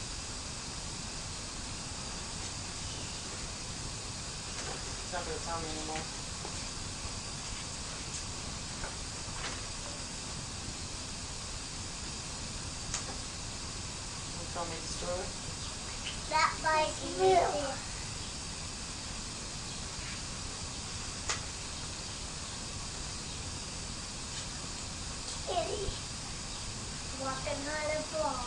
B: He's not going to tell me anymore. Can you tell me the story?
C: That might real. Kitty. Walking on a ball.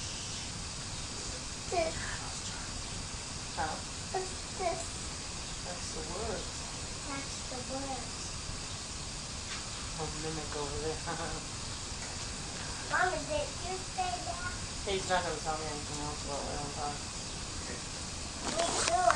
C: This.
B: Huh?
C: What's this?
B: That's the words.
C: That's the words.
B: Oh, mimic over there.
C: Mama, did you say that?
B: He's not going to tell me anything else about Whalen Park.
C: Me too.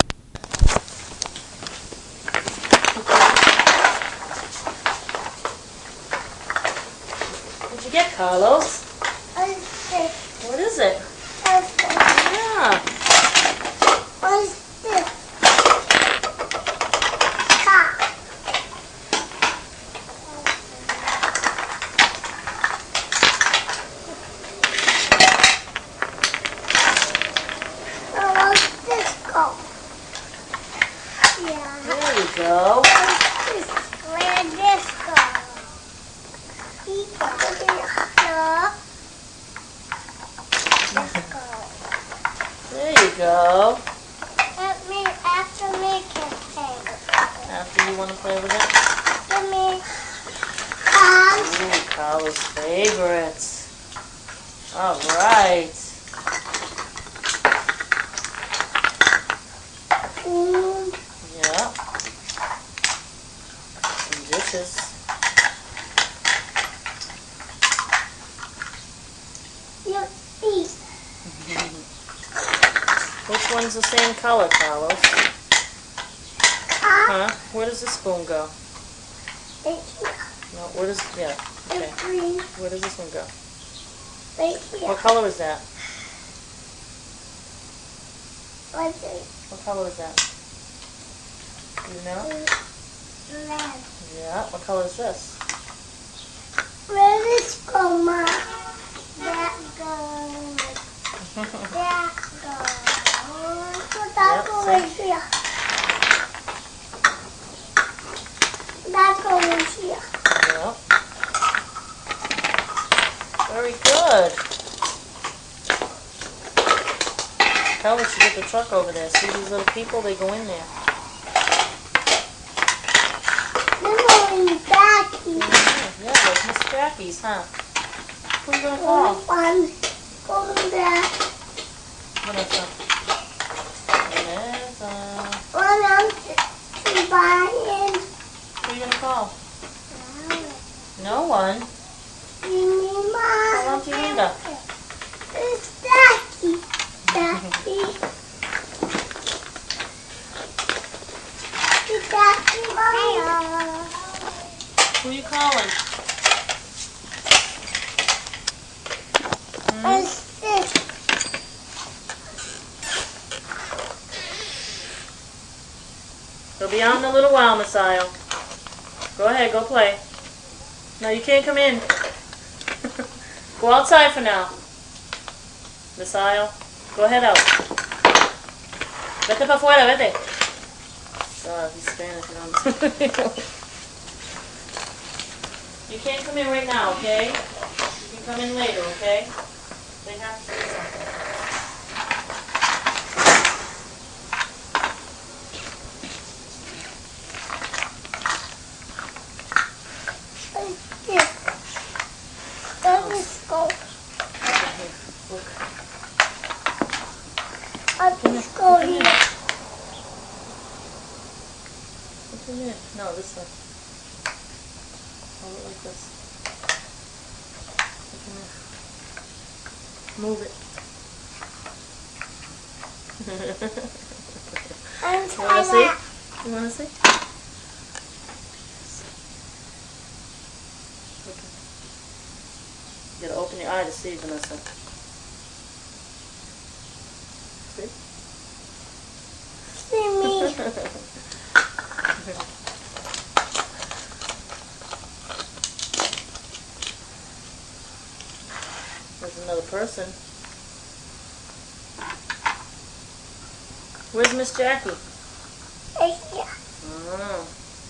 B: What'd you get, Carlos?
C: What's this?
B: What is it?
C: What's this?
B: Yeah.
C: What's this? Car. Oh, what's this go? Yeah.
B: There you go.
C: What's this? Where did this go? No. This go.
B: There you go.
C: Let me, after me can play with it.
B: After you want to play with it?
C: Give me cars.
B: Ooh, Carla's favorites. All right.
C: Mm,
B: Yeah. Some dishes.
C: you eat.
B: Which one's the same color, Carlos?
C: Ah,
B: Huh? Where does the spoon go?
C: it's here.
B: No, where does, yeah, okay.
C: It's green.
B: Where does this one go?
C: Right here.
B: What color is that?
C: What's it?
B: What color is that? Do you know?
C: Red.
B: Yeah, what color is this?
C: Where is Mama? That goes. That goes. So that
B: Yep,
C: goes
B: see?
C: right here. That goes here.
B: Yeah. Very good. Carlos, you get the truck over there. See these little people? They go in there.
C: They're going back here.
B: Yeah, like Miss Jackie's, huh? Who are you gonna call?
C: One going back.
B: Vanessa. Vanessa.
C: One out to buy in.
B: Who are you gonna call? No one.
C: You need my.
B: Call Auntie Linda.
C: It's Jackie. Jackie. It's Jackie, Mama.
B: Who are you calling? Hmm?
C: What's this?
B: He'll be out in a little while, Messiah. Go ahead, go play. No, you can't come in. Go outside for now. Messiah, go ahead out. Vete para afuera, vete. God, he's Spanish, you know. You can't come in right now, okay? You can come in later, okay? They have to do something.
C: What's this? Let me go.
B: Look.
C: I'll just go here.
B: What's in there? No, this one. Hold it like this. Look in there. Move it.
C: I'm
B: You wanna see?
C: tired.
B: You wanna see? Okay. You gotta open your eye to see, Vanessa. See?
C: See me.
B: There's another person. Where's Miss Jackie?
C: Right here.
B: Oh.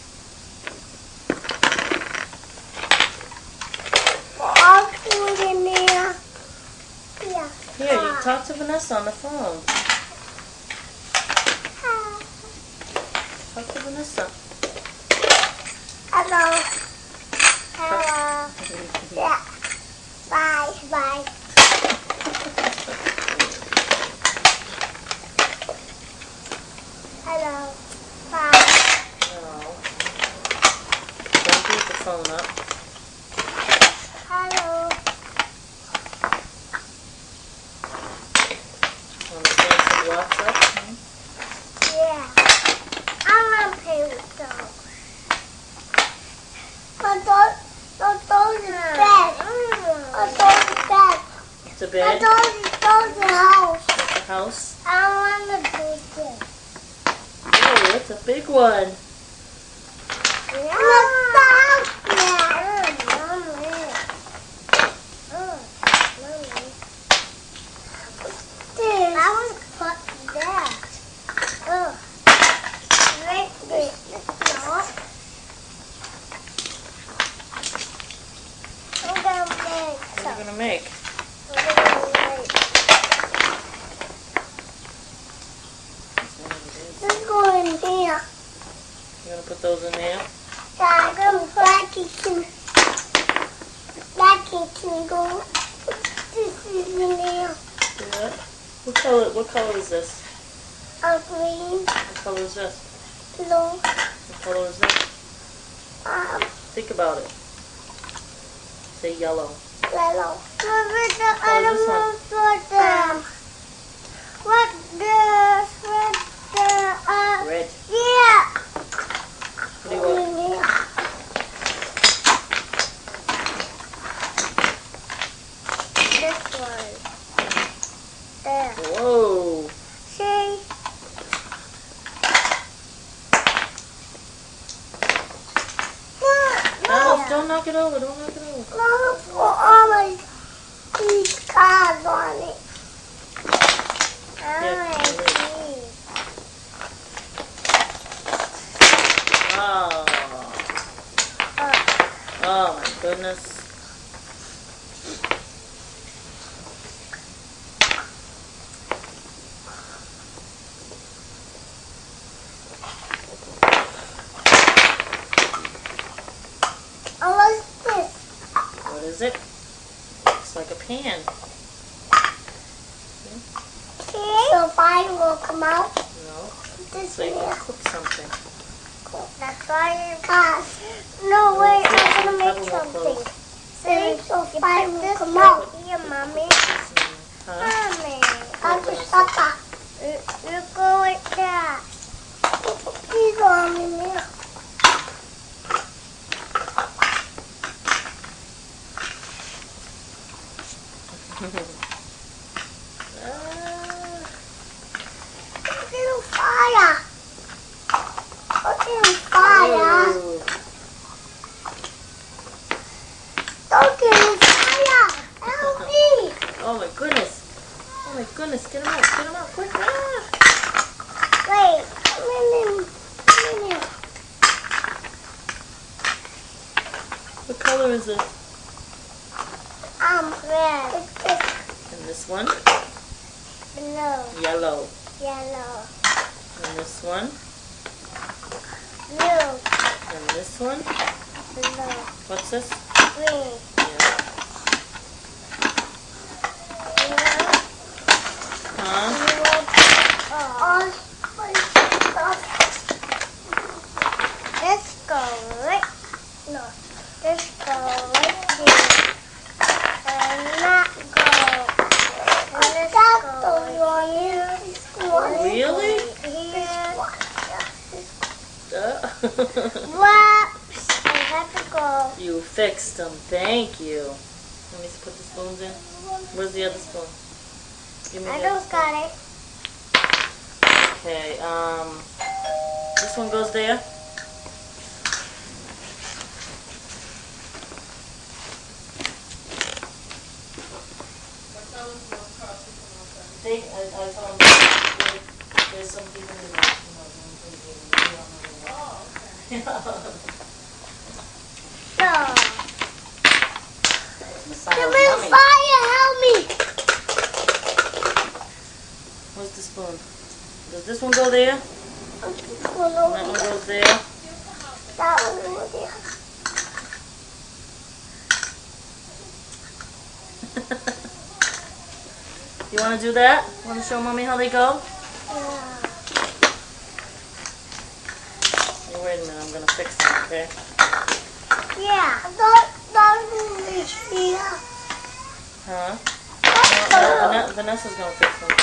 C: All food in there. Yeah.
B: Here, you talk to Vanessa on the phone. Talk to Vanessa.
C: Hello. Hello. Yeah. Bye. Bye. Hello. Bye.
B: No. Don't beat the phone up.
C: Hello.
B: Want to play some blocks up? Hmm?
C: Yeah. I want to play with those. But those, but those is bed. But those is bed.
B: It's a
C: But
B: bed.
C: those is those is house.
B: It's a house.
C: I want to do this.
B: Oh, it's a big one.
C: Yeah. I want to put that. Oh. Right there. No. I'm going to make
B: What are
C: some.
B: you gonna make?
C: I'm going to make. Let's go in here.
B: You gonna put those in there?
C: Yeah, I'm going to put it in. Daddy, can you go? This is in there.
B: Yeah. What color? What color is this?
C: A green,
B: What color is this?
C: blue,
B: What color is this?
C: um,
B: Think about it. Say yellow.
C: yellow. What is the
B: Oh, this one.
C: animals for them? What the, what the, uh,
B: Red.
C: yeah.
B: What do you want?
C: In here. This one. There.
B: Whoa.
C: See?
B: Alice, don't knock it over. Don't knock it over.
C: Mama put all my these cards on it. I
B: Yeah,
C: like
B: it
C: these.
B: Oh. Oh my goodness.
C: Oh, what's this?
B: What is it? Looks like a pan.
C: So fire will come out.
B: No.
C: This
B: So you
C: way.
B: can cook something.
C: That's why you got. No, wait, I'm gonna make
B: Couple more
C: something.
B: clothes.
C: See, so fire will come out. Here, mommy.
B: Huh?
C: Mommy. I'll just stop that. You go like that. Please, mommy.
B: Ah.
C: Little fire. Little fire.
B: Ooh.
C: Don't get in fire. Help me.
B: Oh my goodness. Oh my goodness. Get him out. Get him out quick. Ah.
C: Wait. Come in. Come in.
B: What color is it?
C: I'm red.
B: And this one?
C: Blue.
B: Yellow.
C: Yellow.
B: And this one?
C: Blue.
B: And this one?
C: Blue.
B: What's this?
C: Green.
B: Yeah.
C: Blue.
B: Huh?
C: Oh, my stuff. Let's go right. No, let's go right here. And not go. And let's go right here.
B: Really?
C: Here.
B: Uh.
C: Whoops. I have to go.
B: You fixed them. Thank you. Let me put the spoons in. Where's the other spoon? Give me
C: I
B: the other
C: don't
B: spoon.
C: got it.
B: Okay, um, this one goes there. They, I, I found there, there's some people in the, you know, doing pretty good.
C: No.
B: Messiah
C: Come in,
B: Mommy.
C: fire, help me.
B: Where's the spoon? Does this one go there?
C: I'm just going
B: And that
C: over
B: one
C: here.
B: goes there?
C: That one over there.
B: You want to do that? Want to show Mommy how they go?
C: Yeah.
B: Hey, wait a minute, I'm going to fix them, okay?
C: Yeah. That, that is here.
B: Huh? No, Van- Vanessa's going to fix them.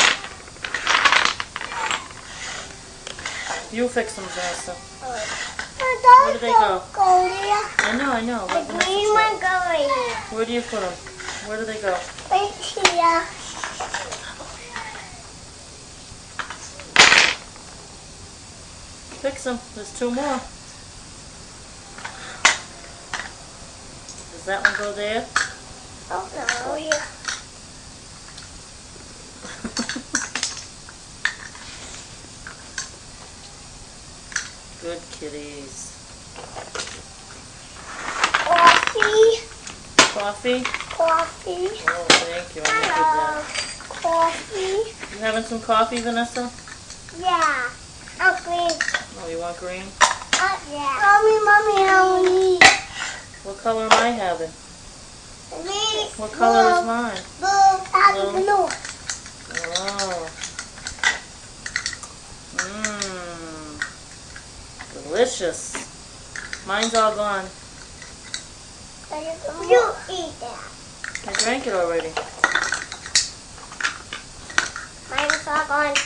B: You fix them, Vanessa.
C: Where
B: do they go?
C: Go there.
B: I know, I know.
C: The
B: Let Vanessa
C: green
B: try.
C: one go right here.
B: Where do you put them? Where do they go?
C: Right here.
B: Fix them. There's two more. Does that one go there?
C: Oh no, yeah.
B: Good kitties.
C: Coffee.
B: Coffee?
C: Coffee.
B: Oh, thank you. I needed
C: Hello.
B: that.
C: Coffee.
B: You having some coffee, Vanessa?
C: Yeah. I'm green.
B: Oh, you want green?
C: Uh, yeah. Mommy, mommy, help me.
B: What color am I having?
C: Me.
B: What color is mine?
C: Blue. Blue. Blue.
B: Oh. Mmm. Delicious. Mine's all gone.
C: You eat that.
B: I drank it already.
C: Mine's all gone.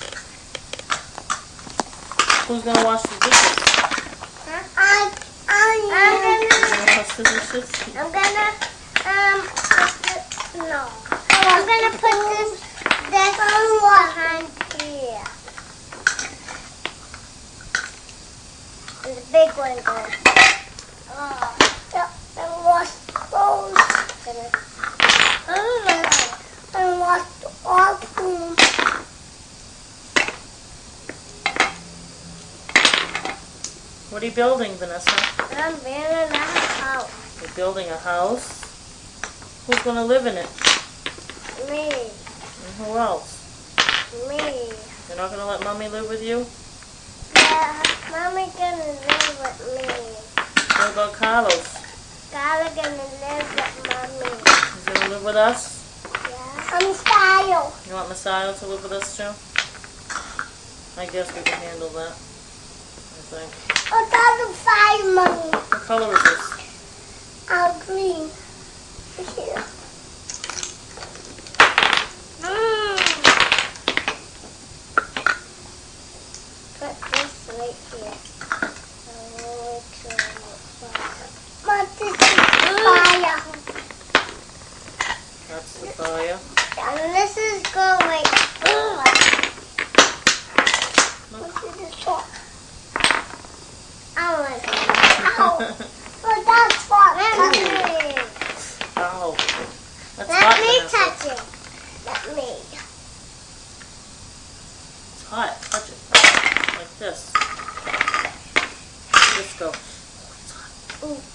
B: Who's gonna wash the dishes?
C: I, I, I'm
B: You
C: gonna,
B: gonna wash the dishes?
C: I'm gonna, um, put this, no. I'm gonna put this, this behind here. And the big one goes. Oh. Yep, and wash those. And wash all food.
B: What are you building, Vanessa?
C: I'm building a house.
B: You're building a house? Who's gonna live in it?
C: Me,
B: And who else?
C: me.
B: You're not gonna let Mommy live with you?
C: Yeah, Mommy gonna live with me.
B: What about Carlos?
C: Carla gonna live with Mommy.
B: He's gonna live with us?
C: Yeah. I'm style.
B: You want Messiah to live with us too? I guess we can handle that. I think.
C: Oh, that's a fire, Mommy.
B: What color is this?
C: Oh, green. Here. Mm. Put this right here. Oh, it's on the fire. But this is fire.
B: That's the fire.
C: And this is go right.
B: Look.
C: Look at this one. I want it. Ow. Oh, that's hot. Let me.
B: Ow. That's
C: Let
B: hot,
C: me
B: Vanessa.
C: touch it. Let me.
B: It's hot. Touch it. Like this. Let's go. It's hot.
C: Ooh.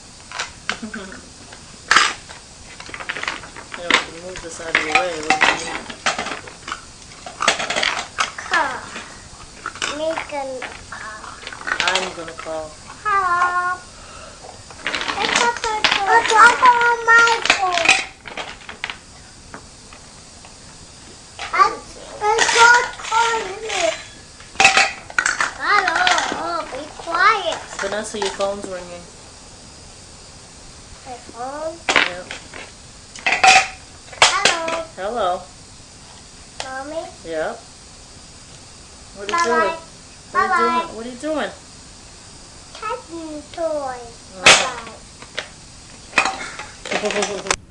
B: You know, we can move this out of your way. What do you need?
C: Car. Make an.
B: I'm gonna call.
C: Hello. A drop on my phone. A drop on me. Hello. Oh, be quiet.
B: Vanessa, your phone's ringing.
C: My phone.
B: Yeah.
C: Hello.
B: Hello.
C: Mommy.
B: Yeah. What are you
C: Bye
B: doing?
C: bye.
B: What are you
C: Bye-bye.
B: doing? What are you doing?
C: Kitten toy.
B: Oh.
C: Bye bye.